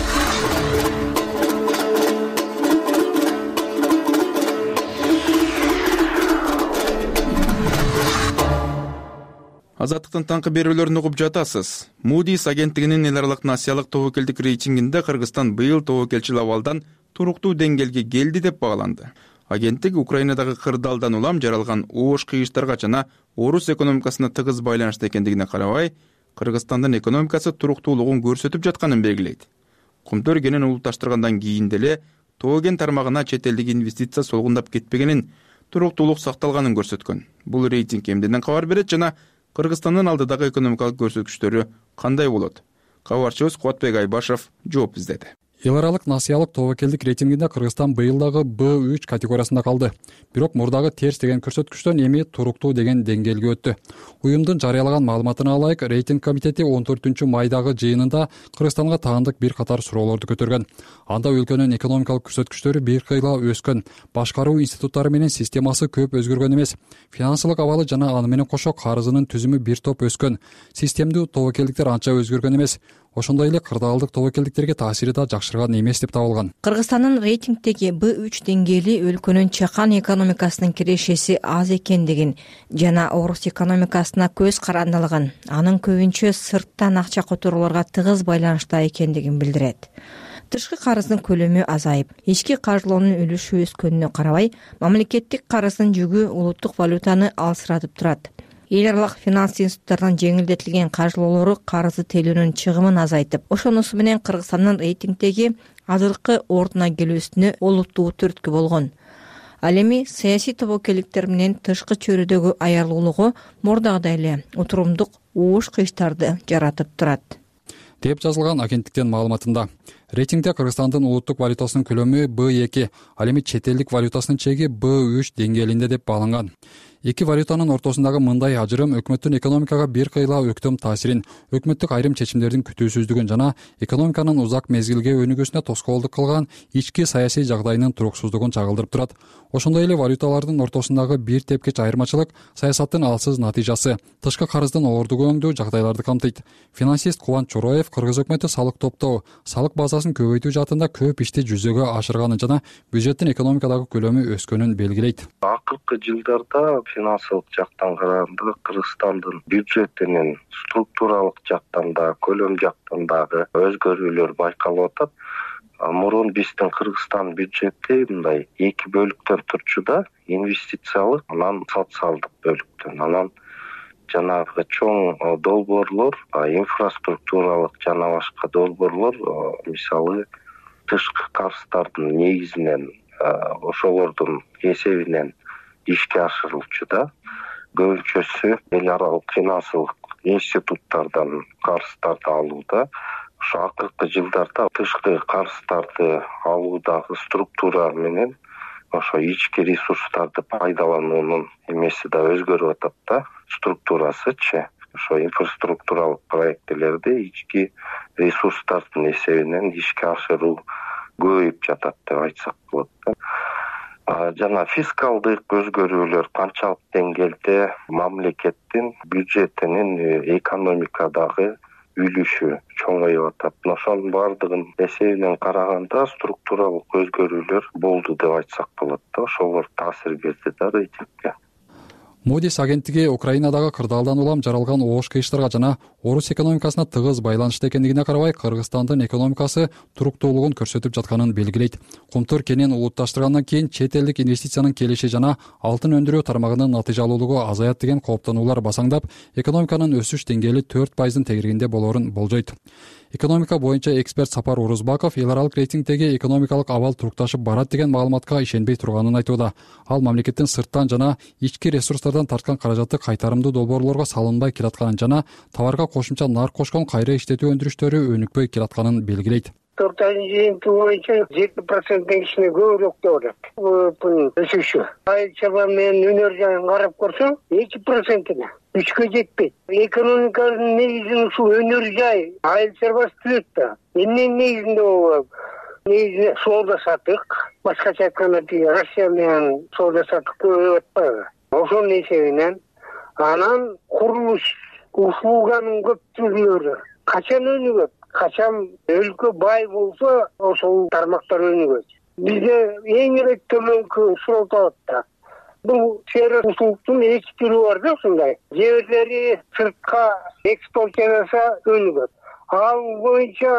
Азаттыктын таңкы берүүлөрүн угуп жатасыз. Moody's агенттигинин эл аралык насиялык тобокелдик рейтингинде Кыргызстан быйыл тобокелчил абалдан туруктуу деңгээлге келди деп багаланды. Агенттик Украинадагы кырдаалдан улам жаралган оош кыйыштарга жана орус экономикасына тыгыз байланышты экендигине карабай, Кыргызстандын экономикасы туруктуулугун көрсөтүп жатканын белгилейт. Кумтөр кенен улутташтыргандан кийин деле тоген тармагына чет элдик инвестиция солгундап кетпегенин, туруктуулук сакталганын көрсөткөн. Бул рейтинг эмнеден кабар берет жана Кыргызстандын алдыдагы экономикалык көрсөткүчтөрү кандай болот? Кабарчыбыз Кубатбек Айбашев жооп издеди. эл аралык насыялык тобокелдик рейтингинде Кыргызстан быйыл дагы Б үч категориясында калды. Бирок мурдагы терс деген көрсөткүчтөн эми туруктуу деген деңгээлге өттү. Уюмдун жарыялаган маалыматына ылайык, рейтинг комитети он төртүнчү майдагы жыйынында Кыргызстанга таандык бир катар суроолорду көтөргөн. Анда өлкөнүн экономикалык көрсөткүчтөрү бир кыйла өскөн, башкаруу институттары менен системасы көп өзгөргөн эмес, финансылык абалы жана аны менен кошо карызынын түзүмү бир топ өскөн, системдүү тобокелдиктер анча өзгөргөн эмес. Ошондой эле кырдаалдык тобокелдиктерге таасири да жакшырган эмес деп табылган. Кыргызстандын рейтингдеги Б үч деңгээли өлкөнүн чакан экономикасынын кирешеси аз экендигин жана орус экономикасына көз карандылыгын, анын көбүнчө сырттан акча которууларга тыгыз байланышта экендигин билдирет. Тышкы карыздын көлөмү азайып, ички каржылоонун үлүшү өскөнүнө карабай, мамлекеттик карыздын жүгү улуттук валютаны алсыратып турат. Эл аралык финанс институттарынын жеңилдетилген каржылоолору карызды төлөөнүн чыгымын азайтып, ошонусу менен Кыргызстандын рейтингдеги азыркы ордуна келүүсүнө олуттуу түрткү болгон. Ал эми саясий тобокелдиктер менен тышкы чөйрөдөгү аярлуулугу мурдагыдай эле утурумдук ууш кыйыштарды жаратып турат деп жазылган агенттиктин маалыматында. Рейтингде Кыргызстандын улуттук валютасынын көлөмү Б эки, ал эми чет элдик валютасынын чеги Б үч деңгээлинде деп бааланган. Эки валютанын ортосундагы мындай ажырым өкмөттүн экономикага бир кыйла өктөм таасирин, өкмөттүк айрым чечимдердин күтүүсүздүгүн жана экономиканын узак мезгилге өнүгүүсүнө тоскоолдук кылган ички саясий жагдайынын туруксуздугун чагылдырып турат. Ошондой эле валюталардын ортосундагы бир тепкич айырмачылык саясаттын алсыз натыйжасы, тышкы карыздын ордугөңдүү жагдайларды камтыйт. Финансист Кубанч Чороев Кыргыз өкмөтү салык топтоо, салык базасын көбөйтүү жаатында көп ишти жүзөгө ашырганын жана бюджеттин экономикадагы көлөмү өскөнүн белгилейт. Акыркы жылдарда финансылык жактан караганда Кыргызстандын бюджетинин структуралык жактан да, көлөм жактан дагы өзгөрүүлөр байкалып атат. Мурун биздин Кыргызстан бюджети мындай эки бөлүктөн турчу да, инвестициялык, анан социалдык бөлүктөн. Анан жанагы чоң долбоорлор, инфраструктуралык жана башка долбоорлор, мисалы тышкы карыздардын негизинен, ошолордун эсебинен ишке ашырылчу да. Көбүнчөсү эл аралык финансылык институттардан карыздарды алууда. Ошо акыркы жылдарда тышкы карыздарды алуудагы структура менен ошо ички ресурстарды пайдалануунун эмеси да өзгөрүп атат да, структурасычы. Ошо инфраструктуралык проектилерди ички ресурстардын эсебинен ишке ашыруу көбөйүп жатат деп айтсак болот да. Жана фискалдык өзгөрүүлөр канчалык деңгээлде мамлекеттин бюджетинин экономикадагы үлүшү чоңоюп атат. Ошонун баардыгын эсебинен караганда структуралык өзгөрүүлөр болду деп айтсак болот да. Ошолор таасир берди да рейтингге. Moody's агенттиги Украинадагы кырдаалдан улам жаралган оош кыйыштарга жана орус экономикасына тыгыз байланышты экендигине карабай, Кыргызстандын экономикасы туруктуулугун көрсөтүп жатканын белгилейт. Кумтур кенен улутташтыргандан кийин чет элдик инвестициянын келиши жана алтын өндүрүү тармагынын натыйжалуулугу азаят деген кооптонуулар басаңдап, экономиканын өсүш деңгээли төрт пайыздын тегерегинде болоорун болжойт. Экономика боюнча эксперт Сапар Урузбаков эл аралык рейтингдеги экономикалык абал турукташып барат деген маалыматка ишенбей турганын айтууда. Ал мамлекеттин сырттан жана ички ресурстардан тарткан каражаты кайтарымдуу долбоорлорго салынбай келатканын жана товарга кошумча нарк кошкон кайра иштетүү өндүрүштөрү өнүкпөй келатканын белгилейт. төрт айдын жыйынтыгы боюнча жети проценттен кичине көбүрөөк деп атат. Бул өсүшү. Айыл чарба менен өнөр жагын карап көрсөң, эки процентине үчкө жетпейт. Экономиканын негизин ушул өнөр жай, айыл чарбасы түзөт да. Эмненин негизинде болот? Негизинде соода сатык, башкача айтканда Россия менен соода сатык көбөйүп атпайбы? Ошонун эсебинен анан курулуш услуганын көптүгүлөрү качан өнүгөт? Качан өлкө бай болсо, ошол тармактар өнүгөт. Бизде эң эле төмөнкү суроо болот да. Бул чейра услугтун эки түрү бар да, ушундай. Жеберлери сыртка экспорт жасаса өнүгөт. Ал боюнча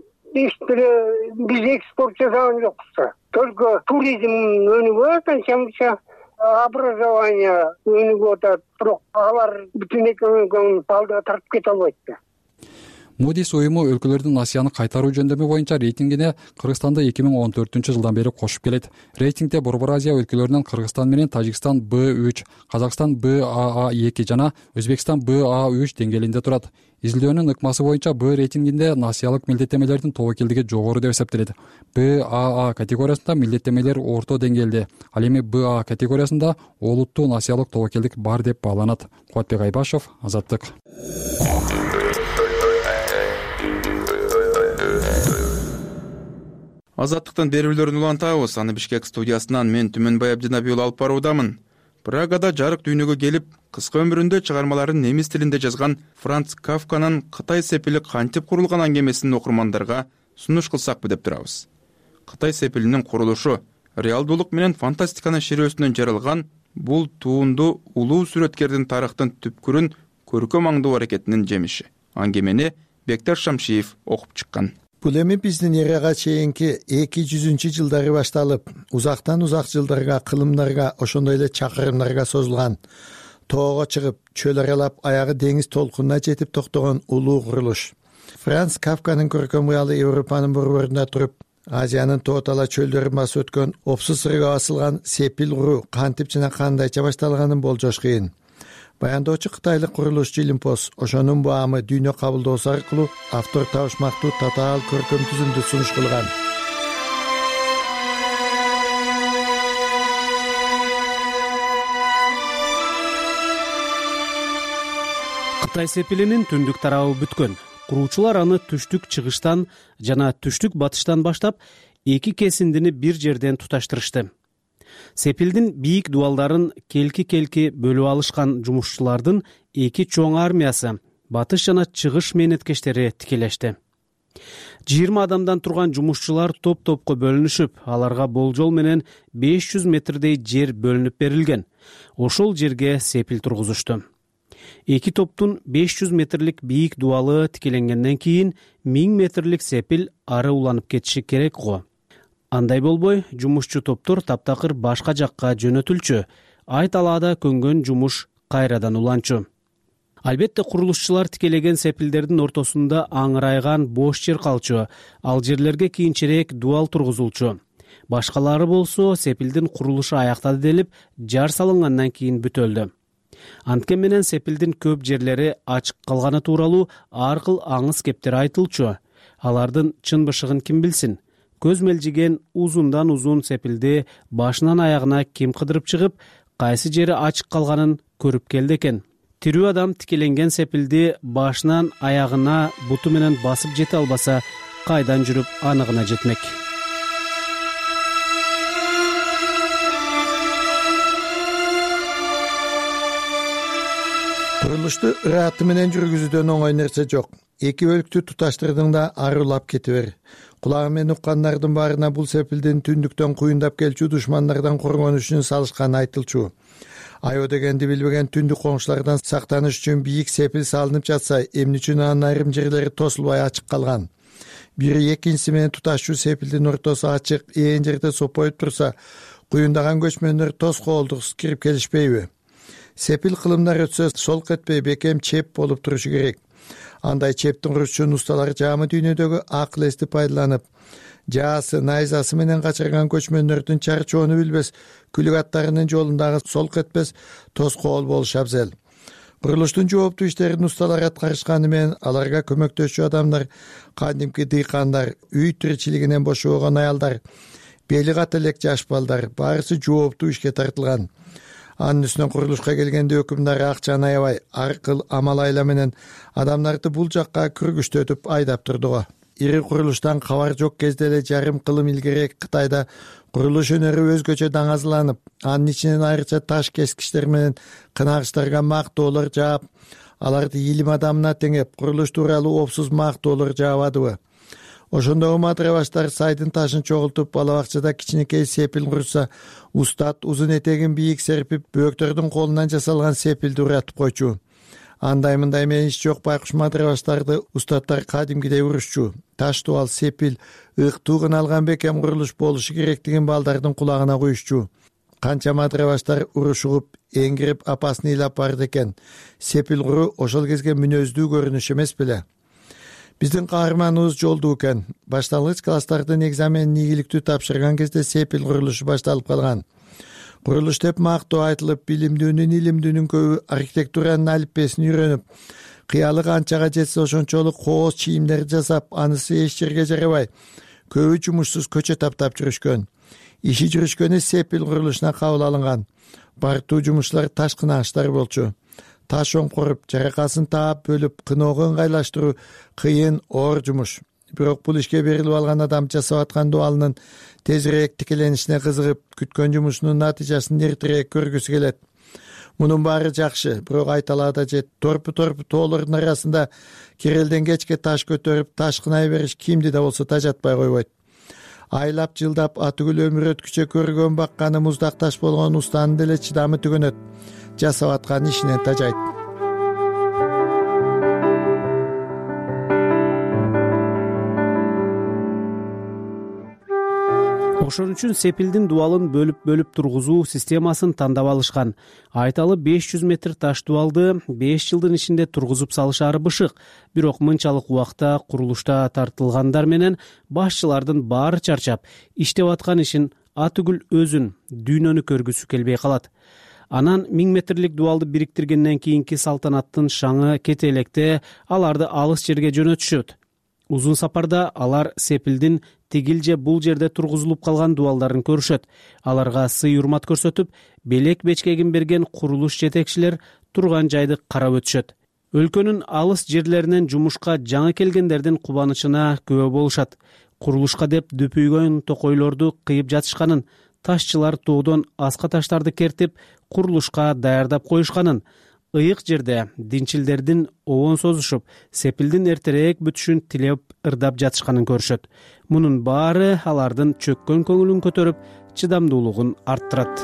биз экспорт жасаган жокпуз. Только туризм өнүгөт, анча-мынча образование өнүгүп атат, бирок алар бүтүн экономиканы алдыга тартып кете албайт да. Moody's уюму өлкөлөрдүн Насияны кайтаруу жөндөмү боюнча рейтингине Кыргызстанды эки миң он төртүнчү жылдан бери кошуп келет. Рейтингде Борбор Азия өлкөлөрүнөн Кыргызстан менен Тажикстан Б үч, Казакстан Б А А эки жана Өзбекстан Б А үч деңгээлинде турат. Изилдөөнүн ыкмасы боюнча Б рейтингинде насиялык милдеттемелердин тобокелдиги жогору деп эсептелет. Б А А категориясында милдеттемелер орто деңгээлде, ал эми Б А категориясында олуттуу насиялык тобокелдик бар деп бааланат. Кубатбек Айбашев, Азаттык. Азаттыктын берүүлөрүн улантабыз. Аны Бишкек студиясынан мен Түмөнбай Абдинаби уулу алып баруудамын. Прагада жарык дүйнөгө келип, кыска өмүрүндө чыгармаларын немис тилинде жазган Франц Кафканын Кытай сепили кантип курулган аңгемесин окурмандарга сунуш кылсакпы деп турабыз. Кытай сепилинин курулушу реалдуулук менен фантастиканын ширөөсүнөн жаралган бул туунду улуу сүрөткердин тарыхтын түпкүрүн көркөм аңдоо аракетинин жемиши. Аңгемени Бектер Шамшиев окуп чыккан. Бул эми биздин эрага чейинки эки жүзүнчү жылдары башталып, узактан узак жылдарга, кылымдарга, ошондой эле чакырымдарга созулган, тоого чыгып, чөл аралап, аягы деңиз толкунуна жетип токтогон улуу курулуш. Франц Кафканын көркөм кыялы Европанын борборунда туруп, Азиянын тоотала чөлдөрүн басып өткөн, опсуз сырга басылган сепил куруу кантип жана кандайча башталганын болжош кыйын. Баяндоочу кытайлык курулушчу Илимпоз ошонун баамы дүйнө кабылдоосу аркылуу автор табышмактуу татаал көркөм түзүмдү сунуш кылган. Кытай сепилинин түндүк тарабы бүткөн. Куруучулар аны түштүк чыгыштан жана түштүк батыштан баштап эки кесиндини бир жерден туташтырышты. Сепилдин бийик дубалдарын келки-келки бөлүп алышкан жумушчулардын эки чоң армиясы батыш жана чыгыш мээнеткештери тикелешти. жыйырма адамдан турган жумушчулар топ-топко бөлүнүшүп, аларга болжол менен беш жүз метрдей жер бөлүнүп берилген. Ошол жерге сепил тургузушту. Эки топтун беш жүз метрлик бийик дубалы тикеленгенден кийин миң метрлик сепил ары уланып кетиши керек го. Андай болбой, жумушчу топтор таптакыр башка жакка жөнөтүлчү, ай талаада көнгөн жумуш кайрадан уланчу. Албетте курулушчулар тикелеген сепилдердин ортосунда аңырайган бош жер калчу, ал жерлерге кийинчерээк дубал тургузулчу. Башкалары болсо сепилдин курулушу аяктады делип, жар салынгандан кийин бүтөлдү. Анткени менен сепилдин көп жерлери ачык калганы тууралуу ар кыл аңыз кептер айтылчу. Алардын чын бышыгын ким билсин? Көз мелжиген узундан узун сепилди башынан аягына ким кыдырып чыгып, кайсы жери ачык калганын көрүп келди экен. Тирүү адам тикеленген сепилди башынан аягына буту менен басып жете албаса, кайдан жүрүп аныгына жетмек? Курулушту ыраты менен жүргүзүүдөн оңой нерсе жок. Эки өлктү туташтырдың да арылап кете бер. Кулагы менен уккандардын баарына бул сепилдин түндүктөн куюндап келчү душмандардан коргонуш үчүн салышканы айтылчу. Айоо дегенди билбеген түндүк коңшулардан сактаныш үчүн бийик сепил салынып жатса, эмне үчүн анын айрым жерлери тосулбай ачык калган? Бири экинчиси менен туташчу сепилдин ортосу ачык, ээн жерде сопоюп турса, куюндаган көчмөндөр тос коолдуксуз кирип келишпейби? Сепил кылымдар өтсө солк этпей бекем чеп болуп турушу керек. Андай чептин курушчун усталар жаамы дүйнөдөгү акыл эсти пайдаланып, жаасы, найзасы менен качырган көчмөндөрдүн чарчоону билбес, күлүк аттарынын жолундагы солк этпес тос коол болушу абзел. Курулуштун жооптуу иштерин усталар аткарышканы менен аларга көмөктөшчү адамдар, кадимки дыйкандар, үй тиричилигинен бошобогон аялдар, бели ката элек жаш балдар баарысы жооптуу ишке тартылган. Анын үстүнөн курулушка келгенде өкүмдар акчаны аябай ар кыл амал айла менен адамдарды бул жакка күргүчтөтүп айдап турду го. Ири курулуштан кабар жок кезде эле жарым кылым илгерээк Кытайда курулуш өнөрү өзгөчө даңазаланып, анын ичинен айрыкча таш кескичтер менен кынагычтарга мактоолор жаап, аларды илим адамына теңеп, курулуш тууралуу опсуз мактоолор жаабадыбы? Ошондогу матырабаштар сайдын ташын чогултуп, бала бакчада кичинекей сепил курса, устат узун этегин бийик серпип, бөөктөрдүн колунан жасалган сепилди уратып койчу. Андай мындай менен иш жок байкуш матырабаштарды устаттар кадимгидей урушчу. Таш дубал сепил ыктуугун алган бекем курулуш болушу керектигин балдардын кулагына куйушчу. Канча матырабаштар урушугуп, эңгирип апасын ыйлап барды экен. Сепил куруу ошол кезге мүнөздүү көрүнүш эмес беле? Биздин каарманыбыз жолдо экен. Башталгыч класстардын экзаменин ийгиликтүү тапшырган кезде сепил курулушу башталып калган. Курулуш деп мактоо айтылып, билимдүүнүн, илимдүүнүн көбү архитектуранын алипбесин үйрөнүп, кыялы канчага жетсе ошончолук кооз чийимдер жасап, анысы эч жерге жарабай, көбү жумушсуз көчө таптап жүрүшкөн. Иши жүрүшкөнү сепил курулушуна кабыл алынган. Бартуу жумушчулар таш кынааштар болчу. Таш оңкоруп, жаракасын таап бөлүп, кыноого ыңгайлаштыруу кыйын, оор жумуш. Бирок бул ишке берилип алган адам жасап аткан дуалынын тезирээк тикеленишине кызыгып, күткөн жумушунун натыйжасын эртерээк көргүсү келет. Мунун баары жакшы, бирок айталаада жет. Торпу-торпу тоолордун арасында кирелден кечке таш көтөрүп, таш кынай бериш кимди да болсо тажатпай койбойт. Айлап жылдап атүгүл өмүр өткүчө көргөн бакканы муздак таш болгон устанын деле чыдамы түгөнөт. Жасап аткан ишинен тажайт. Ошон үчүн сепилдин дуалын бөлүп-бөлүп тургузуу системасын тандап алышкан. Айталы беш жүз метр таш дуалды беш жылдын ичинде тургузуп салышаары бышык. Бирок мынчалык убакта курулушта тартылгандар менен башчылардын баары чарчап, иштеп аткан ишин атүгүл өзүн, дүйнөнү көргүсү келбей калат. Анан миң метрлик дуалды бириктиргенден кийинки салтанаттын шаңы кете электе аларды алыс жерге жөнөтүшөт. Узун сапарда алар сепилдин тигил же бул жерде тургузулуп калган дуалдарын көрүшөт. Аларга сый урмат көрсөтүп, белек бечкегин берген курулуш жетекчилер турган жайды карап өтүшөт. Өлкөнүн алыс жерлеринен жумушка жаңы келгендердин кубанычына күбө болушат. Курулушка деп дүпүйгөн токойлорду кыйып жатышканын, ташчылар тоодон аска таштарды кертип, курулушка даярдап коюшканын, ыйык жерде динчилдердин обон созушуп, сепилдин эртерээк бүтүшүн тилеп ырдап жатышканын көрүшөт. Мунун баары алардын чөккөн көңүлүн көтөрүп, чыдамдуулугун арттырат.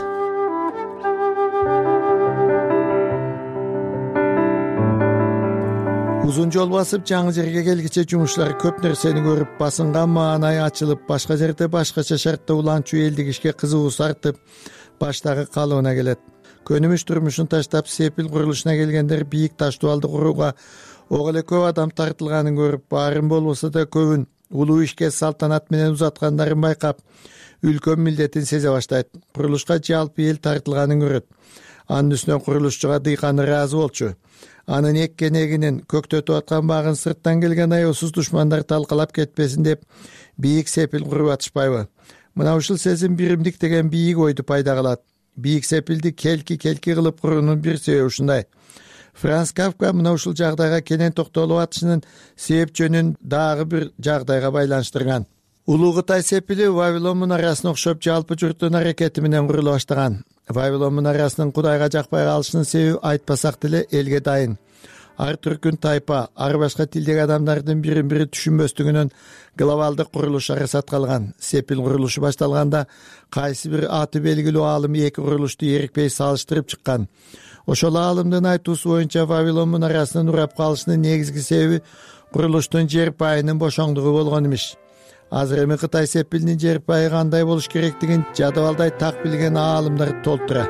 Узун жол басып, жаңы жерге келгиче жумушчулар көп нерсени көрүп, басынган маанай ачылып, башка жерде башкача шартта уланчу элдик ишке кызыгуусу артып, баштагы калыбына келет. Көнүмүш турмушун таштап, сепил курулушуна келгендер бийик таш дуалды курууга ого эле көп адам тартылганын көрүп, баарын болбосо да көбүн улуу ишке салтанат менен узаткандарын байкап, үлкөн милдетин сезе баштайт. Курулушка жалпы эл тартылганын көрөт. Анын үстүнө курулушчуга дыйканы ыраазы болчу. Анын эккен эгинин, көктөтүп аткан багын сырттан келген аеосуз душмандар талкалап кетпесин деп бийик сепил куруп атышпайбы? Мына ушул сезим биримдик деген бийик ойду пайда кылат. Бийик сепилди келки-келки кылып куруунун бир себеби ушундай. Франц Кафка мына ушул жагдайга кенен токтолуп атышынын себеп жөнүн дагы бир жагдайга байланыштырган. Улуу Кытай сепили Вавилон мунарасына окшоп жалпы журттун аракети менен курула баштаган. Вавилон мунарасынын Кудайга жакпай калышынын себеби айтпасак деле элге дайын. Ар түркүн тайпа, ар башка тилдеги адамдардын бирин-бири түшүнбөстүгүнөн глобалдык курулуш арасат калган. Сепил курулушу башталганда кайсы бир аты белгилүү аалым эки курулушту эрикпей салыштырып чыккан. Ошол аалымдын айтуусу боюнча Вавилон мунарасынын урап калышынын негизги себеби курулуштун жер пайынын бошоңдугу болгон имиш. Азыр эми Кытай сепилинин жер пайы кандай болуш керектигин жадыбалдай так билген аалымдар толтура.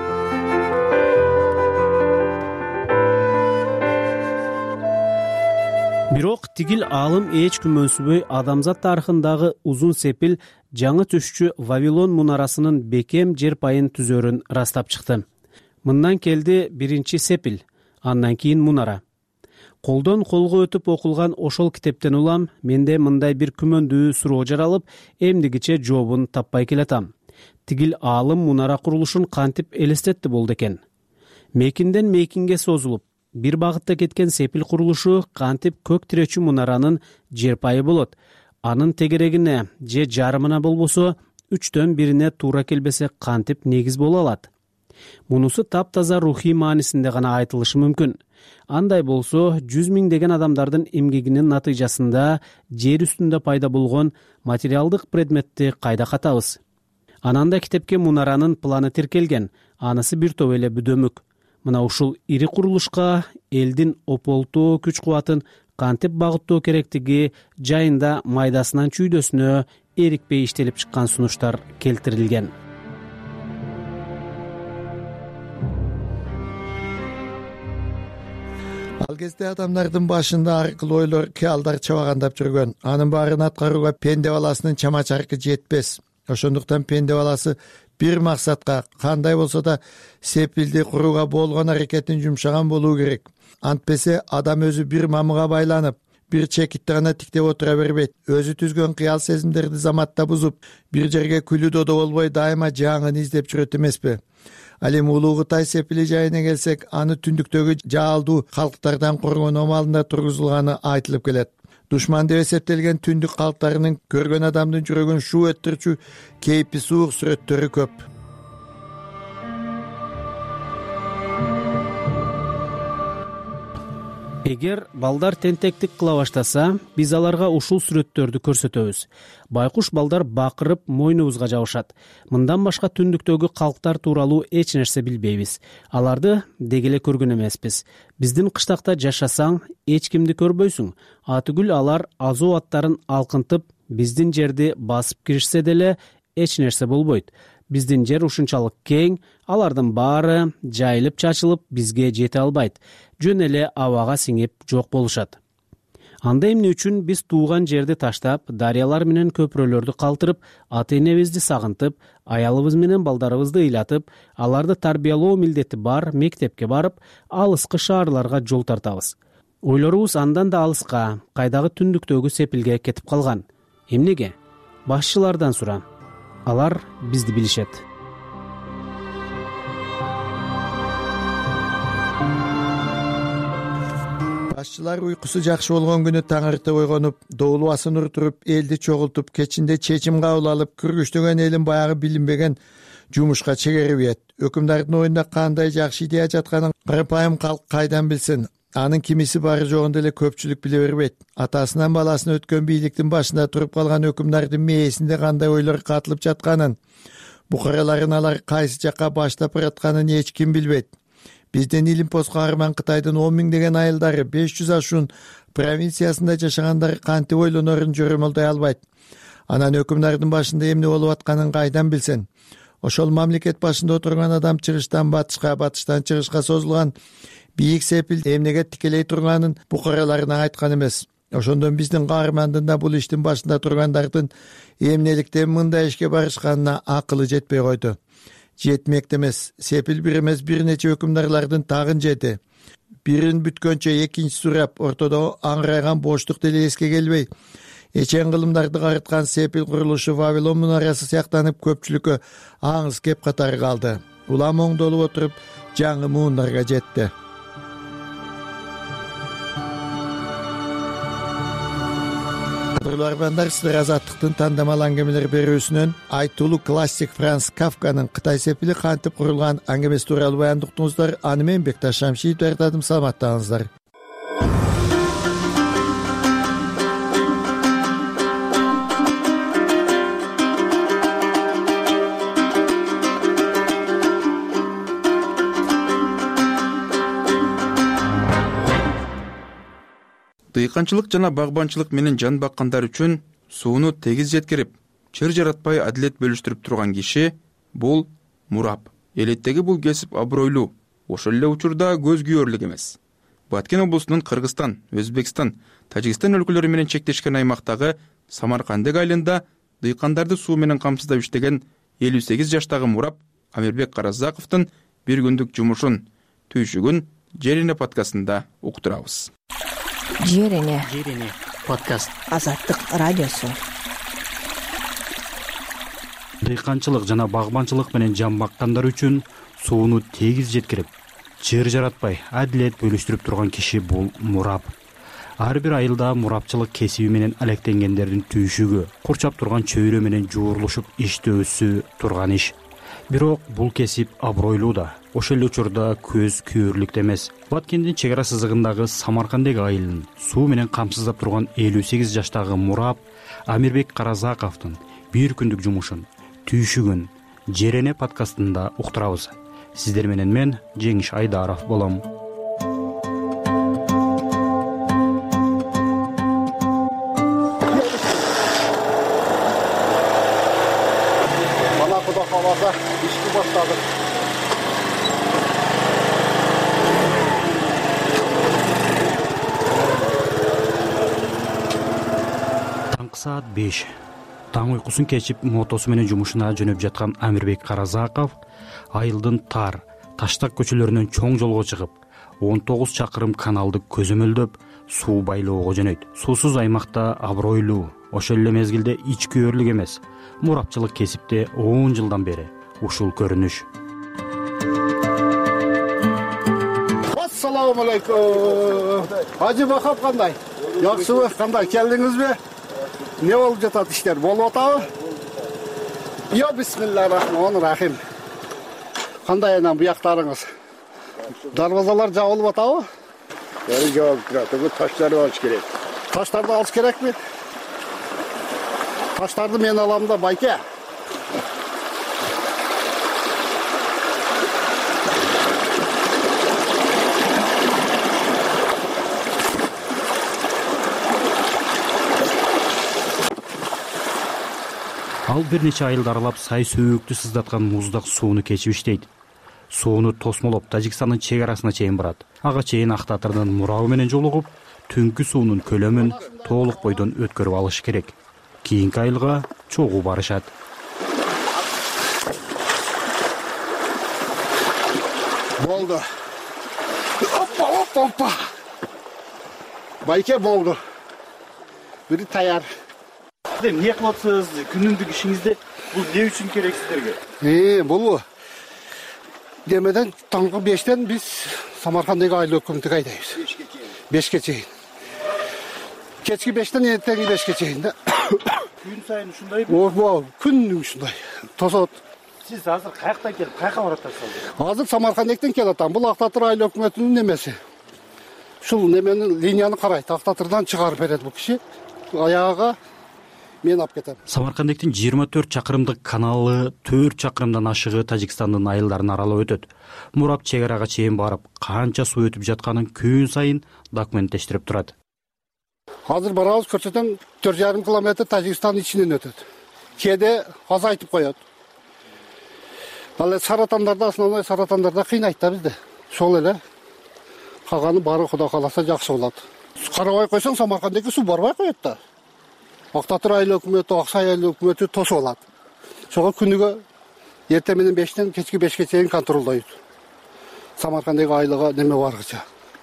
Бирок тигил аалым эч күмөнсүнбөй адамзат тарыхындагы узун сепил жаңы түшчү Вавилон мунарасынын бекем жер пайын түзөрүн ырастап чыкты. Мындан келди биринчи сепил, андан кийин мунара. Колдон колго өтүп окулган ошол китептен улам менде мындай бир күмөндүү суроо жаралып, эмдигиче жообун таппай келатам. Тигил аалым мунара курулушун кантип элестетти болду экен? Мекинден мекинге созулуп, бир багытта кеткен сепил курулушу кантип көк тиречү мунаранын жер пайы болот? Анын тегерегине же жарымына болбосо үчтөн бирине туура келбесе кантип негиз боло алат? Мунусу таптаза рухий маанисинде гана айтылышы мүмкүн. Андай болсо, жүз миңдеген адамдардын эмгегинин натыйжасында жер үстүндө пайда болгон материалдык предметти кайда катабыз? Ананда китепке мунаранын планы тиркелген, анысы бир топ эле бүдөмүк. Мына ушул ири курулушка элдин ополтоо күч-кубатын кантип багыттоо керектиги жайында майдасынан чүйдөсүнө эрикпей иштелип чыккан сунуштар келтирилген. Ал кезде адамдардын башында ар кыл ойлор, кыялдар чабагандап жүргөн. Анын баарын аткарууга пенде баласынын чама чаркы жетпес. Ошондуктан пенде баласы бир максатка, кандай болсо да сепилди курууга болгон аракетин жумшаган болуу керек. Антпесе адам өзү бир мамыга байланып, бир чекитти гана тиктеп отура бербейт. Өзү түзгөн кыял сезимдерди заматта бузуп, бир жерге күлү додо болбой дайыма жаңын издеп жүрөт эмеспи? Ал эми Улуу Кытай сепили жайына келсек, аны түндүктөгү жаалдуу калктардан коргонуу амалында тургузулганы айтылып келет. Душман деп эсептелген түндүк калктарынын көргөн адамдын жүрөгүн шуу өттүрчү кейпи суук сүрөттөрү көп. Эгер балдар тентектик кыла баштаса, биз аларга ушул сүрөттөрдү көрсөтөбүз. Байкуш балдар бакырып мойнубузга жабышат. Мындан башка түндүктөгү калктар тууралуу эч нерсе билбейбиз. Аларды деги эле көргөн эмеспиз. Биздин кыштакта жашасаң, эч кимди көрбөйсүң. Атүгүл алар азоо аттарын алкынтып, биздин жерди басып киришсе деле эч нерсе болбойт. Биздин жер ушунчалык кең, алардын баары жайылып чачылып бизге жете албайт. Жөн эле абага сиңип жок болушат. Анда эмне үчүн биз тууган жерди таштап, дарыялар менен көпүрөлөрдү калтырып, ата-энебизди сагынтып, аялыбыз менен балдарыбызды ыйлатып, аларды тарбиялоо милдети бар мектепке барып, алыскы шаарларга жол тартабыз. Ойлорубуз андан да алыска, кайдагы түндүктөгү сепилге кетип калган. Эмнеге? Башчылардан сура. Алар бизди билишет. Башчылар уйкусу жакшы болгон күнү таң эрте ойгонуп, доолубасын уртуруп, элди чогултуп, кечинде чечим кабыл алып, күргүчтөгөн элин баягы билинбеген жумушка чегерип ийет. Өкүмдардын оюнда кандай жакшы идея жатканын карапайым калк кайдан билсин? Анын кимиси бары жогунда эле көпчүлүк биле бербейт. Атасынан баласына өткөн бийликтин башында туруп калган өкүмдардын мээсинде кандай ойлор катылып жатканын, букараларын алар кайсы жакка баштап баратканын эч ким билбейт. Биздин Илимпоз каарман Кытайдын он миңдеген айылдары, беш жүз ашуун провинциясында жашагандар кантип ойлонорун жөрөмөлдөй албайт. Анан өкүмдардын башында эмне болуп атканын кайдан билсин? Ошол мамлекет башында отурган адам чыгыштан батышка, батыштан чыгышка созулган бийик сепил эмнеге тикелей турганын букараларына айткан эмес. Ошондон биздин каармандын да бул иштин башында тургандардын эмнеликтен мындай ишке барышканына акылы жетпей койду. Жетмек эмес, сепил бир эмес бир нече өкүмдарлардын тагын жети. Бирин бүткөнчө экинчиси сурап, ортодо аңырайган боштук деле эске келбей, эчен кылымдарды карыткан сепил курулушу Вавилон мунарасы сыяктанып көпчүлүккө аңыз кеп катары калды. Улам оңдолуп отуруп, жаңы муундарга жетти. Кадрларбандар, сиздер Азаттыктын тандамал аңгемелер берүүсүнөн айтуулуу классик Франц Кафканын Кытай сепили кантип курулган аңгемеси тууралуу баяндыктыңыздар. Аны мен Бекташ Шамшиев даярдадым. Саламаттаңыздар. Дыйканчылык жана багбанчылык менен жан баккандар үчүн сууну тегиз жеткирип, чыр жаратпай адилет бөлүштүрүп турган киши бул мурап. Элеттеги бул кесип абройлуу, ошол эле учурда көз күйөрлүк эмес. Баткен облусунун Кыргызстан, Өзбекстан, Тажикстан өлкөлөрү менен чектешкен аймактагы Самаркандек айылында дыйкандарды суу менен камсыздап иштеген элүү сегиз жаштагы мурап Амирбек Каразаковдун бир күндүк жумушун түйшүгүн Жер эне подкастында уктурабыз. Жер эне подкаст. Азаттык радиосу. Дыйканчылык жана багбанчылык менен жан баккандар үчүн сууну тегиз жеткирип, чыр жаратпай адилет бөлүштүрүп турган киши бул мурап. Ар бир айылда мурапчылык кесиби менен алектенгендердин түйшүгү, курчап турган чөйрө менен жуурулушуп иштөөсү турган иш. Бирок бул кесип абройлуу да, ошол эле учурда көз күйөрлүк эмес. Баткендин чек ара сызыгындагы Самаркандек айылын суу менен камсыздап турган элүү сегиз жаштагы мурап Амирбек Каразаковдун бир күндүк жумушун түйшүгүн Жер эне подкастында уктурабыз. Сиздер менен мен Жеңиш Айдаров болом. Мана Куда каласа ишти баштадык. саат беш. Таң уйкусун кечип мотосу менен жумушуна жөнөп жаткан Амирбек Каразаков айылдын тар, таштак көчөлөрүнөн чоң жолго чыгып, он тогуз чакырым каналды көзөмөлдөп, суу байлоого жөнөйт. Суусуз аймакта абройлуу, ошол эле мезгилде ичкөрлүк эмес, мурапчылык кесипте он жылдан бери ушул көрүнүш. Ассаламу алейкум. Ажы Бахап кандай? Жакшыбы? Кандай келдиңизби? Не болуп жатат иштер? Болуп атабы? Йо, бисмиллахир-рахманир-рахим. Кандай анан буяктарыңыз? Дарбазалар жабылып атабы? Бери жабылып турат. Бу таштарды алыш керек. Таштарды алыш керекпи? Таштарды мен алам да, байке. Ал бир нече айылды аралап сай сөөктү сыздаткан муздак сууну кечип иштейт. Сууну тосмолоп Тажикстандын чек арасына чейин барат. Ага чейин Актатырдын мурабы менен жолугуп, түнкү суунун көлөмүн толук бойдон өткөрүп алыш керек. Кийинки айылга чогуу барышат. Болду. Оппа, оппа, оппа. Байке болду. Бири таяр. Эмне кылып атсыз? Күнүмдүк ишиңизде бул эмне үчүн керек сиздерге? Э, бул демеден таңкы бештен биз Самаркандагы айыл өкмөтүгө айдайбыз. бешке чейин. Кечки бештен эртеңки бешке чейин да. Күн сайын ушундайбы? Ооба, күнү ушундай. Тосот. Сиз азыр каяктан келип, каяка барып атасыз? Азыр Самаркандактан келип атам. Бул Актатыр айыл өкмөтүнүн немеси. Ушул неменин линияны карайт. Актатырдан чыгарып берет бул киши. Аягага мен алып кетем. Самаркандактын жыйырма төрт чакырымдык каналы төрт чакырымдан ашыгы Тажикстандын айылдарын аралап өтөт. Мурап чек арага чейин барып, канча суу өтүп жатканын күн сайын документтештирип турат. Азыр барабыз, көрсөтөм, төрт жарым километр Тажикстандын ичинен өтөт. Кээде азайтып коет. Ал саратандарда, основной саратандарда кыйнайт да бизди. Ошол эле калганы баары Кудай кааласа жакшы болот. Карабай койсоң, Самаркандагы суу барбай коет да. Актатыр айыл өкмөтү, Аксай айыл өкмөтү тосуп алат. Ошого күнүгө эртең менен бештен кечки бешке чейин контролдойт. Самаркандагы айылга неме баргыча.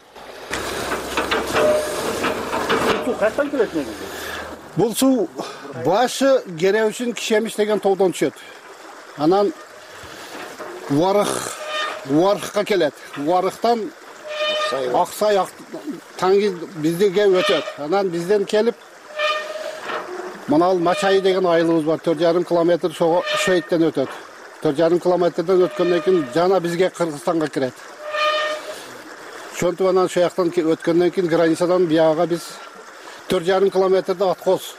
Суу каяктан келет негизи? Бул суу башы Керебишин Кишемиш деген тоодон түшөт. Анан Варык, Варыкка келет. Варыктан Аксай таңги биздиге өтөт. Анан бизден келип Манал Мачай деген айылыбыз бар, төрт жарым километр Шойттен өтөт. төрт жарым километрден өткөндөн кийин жана бизге Кыргызстанга кирет. Ошентип анан шояктан өткөндөн кийин границадан бияга биз төрт жарым километрде откоз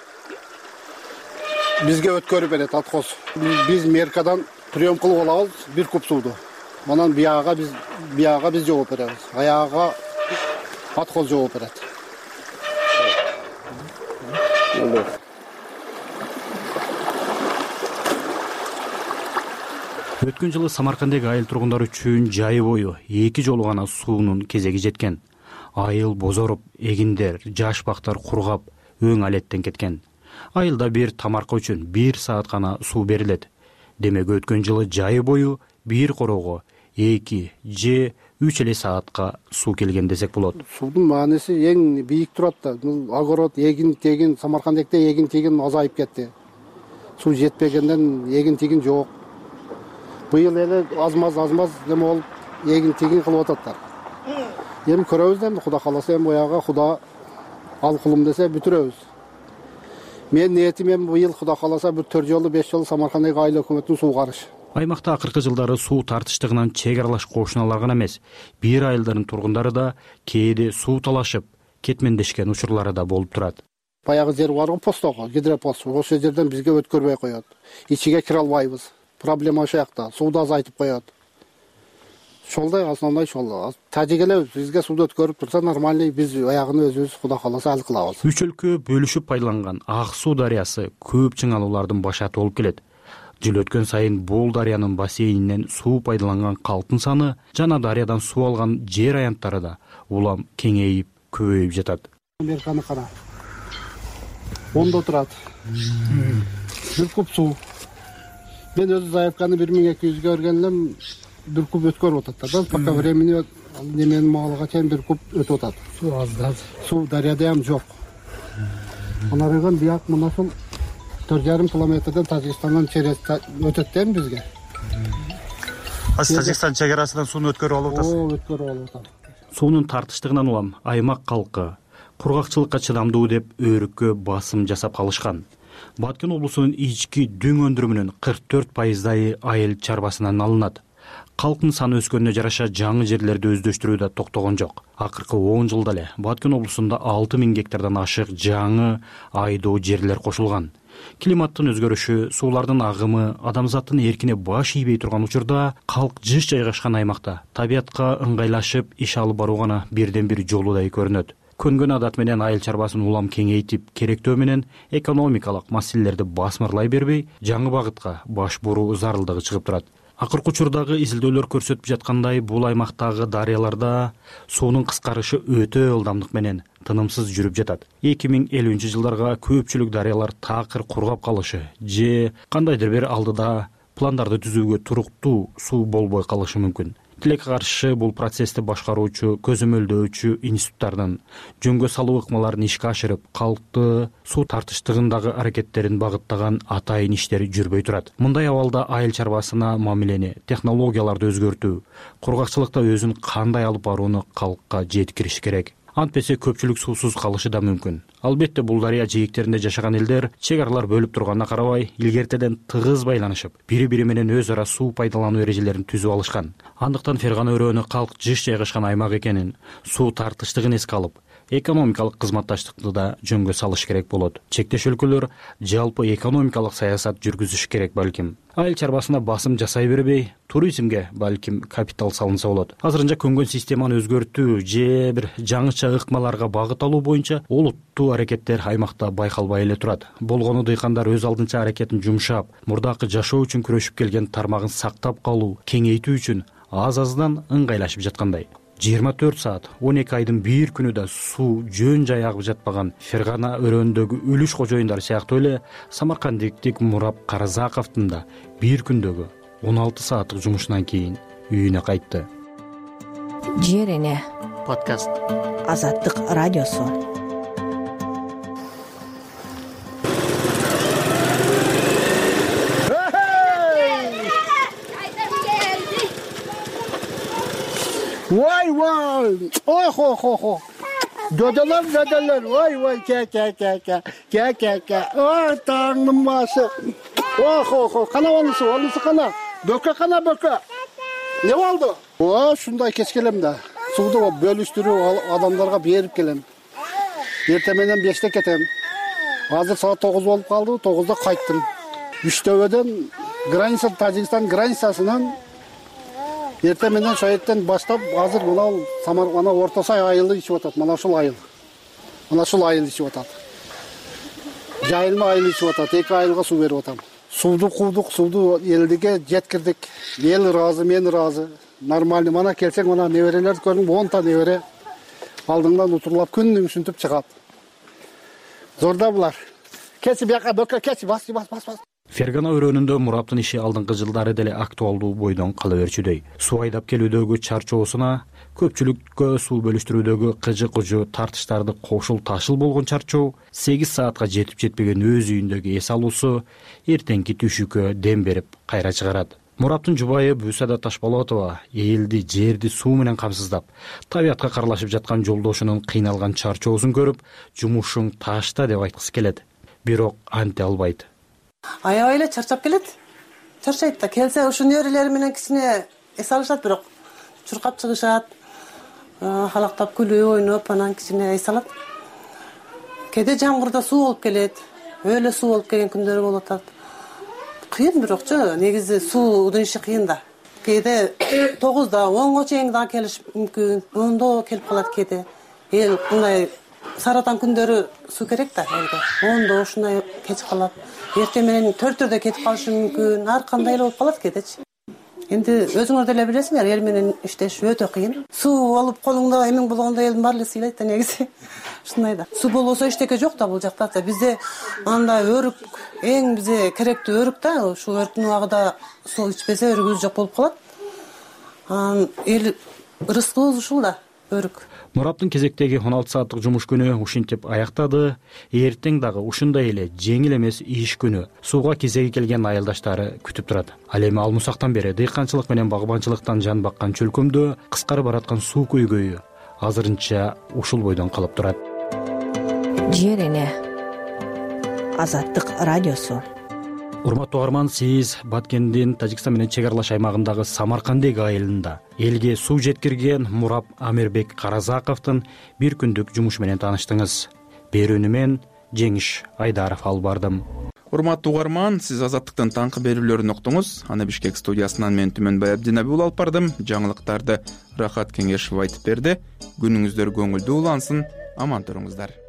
бизге өткөрүп берет откоз. Биз Меркадан прием кылып алабыз бир куб сууду. Анан бияга биз бияга биз жооп беребиз. Аяга откоз жооп берет. Өткөн жылы Самаркандагы айыл тургундары үчүн жайы бою эки жолу гана суунун кезеги жеткен. Айыл бозоруп, эгиндер, жаш бактар кургап, өң алеттен кеткен. Айылда бир тамарка үчүн бир саат гана суу берилет. Демек өткөн жылы жайы бою бир короого эки же үч эле саатка суу келген десек болот. Суудун мааниси эң бийик турат да. Огород, эгин тегин Самаркандакта эгин тегин азайып кетти. Суу жетпегенден эгин тегин жок. Быйыл эле азмаз азмаз неме болуп эгин тегин кылып ататтар. Эми көрөбүз да, Кудай кааласа эми бояга Кудай ал кулум десе бүтүрөбүз. Мен ниетим эми быйыл Кудай кааласа бир төрт жолу беш жолу Самаркандагы айыл өкмөтүнүн суу карыш. Аймакта акыркы жылдары суу тартыштыгынан чек аралаш кошуналар гана эмес, бир айылдардын тургундары да кээде суу талашып, кетмендешкен учурлары да болуп турат. Баягы жер баргы постого, гидропост, ошол жерден бизге өткөрбөй коет. Ичиге кире албайбыз. Проблема ошол жакта. Сууду азайтып коет. Ошолдой основной ошол. Тажик эле бизге сууду өткөрүп турса нормальный, биз аягын өзүбүз Кудай кааласа ал кылабыз. Үч өлкө бөлүшүп пайдаланган Ак суу дарыясы көп чыңалуулардын башаты болуп келет. Жыл өткөн сайын бул дарыянын бассейнинен суу пайдаланган калктын саны жана дарыядан суу алган жер аянттары да улам кеңейип, көбөйүп жатат. Американы кара. ондо турат. Бир куб суу. Мен өзү заявканы бир миң эки жүзгө берген элем, бир куб өткөрүп атат да. Пока времени неменин маалыга чейин бир куб өтүп атат. Суу аз да. Суу дарыяда ham жок. Анарыгын бияк мына ушул төрт жарым километрден Тажикстандан через өтөт да бизге. Тажикстан чек арасынан сууну өткөрүп алып атасыз? Ооба, өткөрүп алып атам. Суунун тартыштыгынан улам аймак калкы кургакчылыкка чыдамдуу деп өрүккө басым жасап калышкан. Баткен облусунун ички дүң өндүрүмүнүн кырк төрт пайыздайы айыл чарбасынан алынат. Калктын саны өскөнүнө жараша жаңы жерлерди өздөштүрүү да токтогон жок. Акыркы он жылда эле Баткен облусунда алты миң гектардан ашык жаңы айдоо жерлер кошулган. Климаттын өзгөрүшү, суулардын агымы, адамзаттын эркине баш ийбей турган учурда калк жыш жайгашкан аймакта табиятка ыңгайлашып иш алып баруу гана бирден бир жолудай көрүнөт. Көнгөн адат менен айыл чарбасын улам кеңейтип, керектөө менен экономикалык маселелерди басмырлай бербей, жаңы багытка баш буруу зарылдыгы чыгып турат. Акыркы учурдагы изилдөөлөр көрсөтүп жаткандай, бул аймактагы дарыяларда суунун кыскарышы өтө ылдамдык менен тынымсыз жүрүп жатат. эки миң элүүнчү жылдарга көпчүлүк дарыялар такыр кургап калышы же кандайдыр бир алдыда пландарды түзүүгө туруктуу суу болбой калышы мүмкүн. Тилекке каршы бул процессти башкаруучу, көзөмөлдөөчү институттардын жөнгө салуу ыкмаларын ишке ашырып, калкты суу тартыштыгындагы аракеттерин багыттаган атайын иштери жүрбөй турат. Мындай абалда айыл чарбасына мамилени, технологияларды өзгөртүү, кургакчылыкта өзүн кандай алып барууну калкка жеткириш керек. Антпесе көпчүлүк суусуз калышы да мүмкүн. Албетте бул дарыя жээктеринде жашаган элдер чек аралар бөлүп турганына карабай, илгертеден тыгыз байланышып, бири-бири менен өз ара суу пайдалануу эрежелерин түзүп алышкан. Андыктан Фергана өрөөнү калк жыш жайгашкан аймак экенин, суу тартыштыгын эске алып, экономикалык кызматташтыкты да жөнгө салыш керек болот. Чектеш өлкөлөр жалпы экономикалык саясат жүргүзүш керек балким. Айыл чарбасына басым жасай бербей, туризмге балким капитал салынса болот. Азырынча көнгөн системаны өзгөртүү же бир жаңыча ыкмаларга багыт алуу боюнча олуттуу аракеттер аймакта байкалбай эле турат. Болгону дыйкандар өз алдынча аракетин жумшап, мурдакы жашоо үчүн күрөшүп келген тармагын сактап калуу, кеңейтүү үчүн аз-аздан ыңгайлашып жаткандай. жыйырма төрт саат он эки айдын бир күнү да суу жөн жай агып жатпаган Фергана өрөөнүндөгү үлүш кожоюндар сыяктуу эле самаркандиктик Мурап Каразаковдун да бир күндөгү он алты сааттык жумушунан кийин үйүнө кайтты. Жер эне подкаст. Азаттык радиосу. Vay vay. Oh oh oh oh. Dödeler dödeler. Vay vay ke ke ke ke. Ke ke ke. Oh Tanrım başı. Oh oh oh. Kana onusu, onusu kana. Böke kana böke. Ne oldu? Oh şunday keskelem de. Suudu bölüştürüp adamlarga berip kelem. Ertemenden beşte ketem. Hazır saat dokuz olup kaldı. dokuzda kayttım. Üçtöbödөн граница Тажикстан границасынан эртең менен шаеттен баштап азыр мына Самар ана Орто Сай айылы ичип атат. Мына ушул айыл. Мына ушул айыл ичип атат. Жайылма айыл ичип атат. Эки айылга суу берип атам. Сууду куудук, сууду элдиге жеткирдик. Эл ыраазы, мен ыраазы. Нормальный. Мана келсең мына неберелерди көрүң, он та небере алдыңдан утурлап күнү ушинтип чыгат. Зорда булар. Кечи бияка бөкө кечи бас бас бас бас. Фергана өрөөнүндө Мураптын иши алдыңкы жылдары деле актуалдуу бойдон кала берчүдөй. Суу айдап келүүдөгү чарчоосуна, көпчүлүккө суу бөлүштүрүүдөгү кыжы-кыжы тартыштарды кошул ташыл болгон чарчоо, сегиз саатка жетип жетпеген өз үйүндөгү эс алуусу эртеңки түшүккө дем берип кайра чыгарат. Мураптын жубайы Бүйсада Ташболотова элди, жерди суу менен камсыздап, табиятка каралашып жаткан жолдошунун кыйналган чарчоосун көрүп, жумушуң ташта деп айткысы келет. Бирок анте албайт. Аябай эле чарчап келет. Чарчайт да, келсе ушул неберелери менен кичине эс алышат, бирок чуркап чыгышат, халактап күлүп, ойноп, анан кичине эс алат. Кээде жамгырда суу болуп келет, өлө суу болуп келген күндөр болуп атат. Кыйын бирокчу, негизи суудун иши кыйын да. Кээде тогузда, онго чейин да келиш мүмкүн, ондо келип калат кээде. Эл мындай саратан күндөрү суу керек да элге. Ондо ушундай кеч калат. Эртең менен төрттөрдө кетип калышы мүмкүн. Ар кандай эле болуп калат кээдечи. энди өзүңөр деле билесиңер, эл менен иштеш өтө кыйын. Суу алып колуңда эмиң болгондо элдин баары эле сыйлайт да негизи. Ушундай да. Суу болбосо эчтеке жок да бул жакта. Бизде андай өрүк эң бизге керектүү өрүк да. Ушул өрүктүн убагында суу ичпесе өрүгүбүз жок болуп калат. Анан эл ырыскыбыз ушул да, өрүк. Мураптын кезектеги он алты сааттык жумуш күнү ушинтип аяктады. Эртең дагы ушундай эле жеңил эмес иш күнү сууга кезеги келген айылдаштары күтүп турат. Ал эми алмусактан бери дыйканчылык менен багбанчылыктан жан баккан чөлкөмдө кыскарып бараткан суу көйгөйү азырынча ушул бойдон калып турат. Жер эне, Азаттык радиосу. Урматтуу угарман, сиз Баткендин Тажикстан менен чек аралаш аймагындагы Самаркандек айылында элге суу жеткирген Мурап Амирбек Каразаковдун бир күндүк жумушу менен тааныштыңыз. Берүүнү мен Жеңиш Айдаров алып бардым. Урматтуу угарман, сиз Азаттыктын таңкы берүүлөрүн уктуңуз. Аны Бишкек студиясынан мен Түмөнбай Абдинаби уулу алып бардым. Жаңылыктарды Рахат Кеңешов айтып берди. Күнүңүздөр көңүлдүү улансын, аман туруңуздар.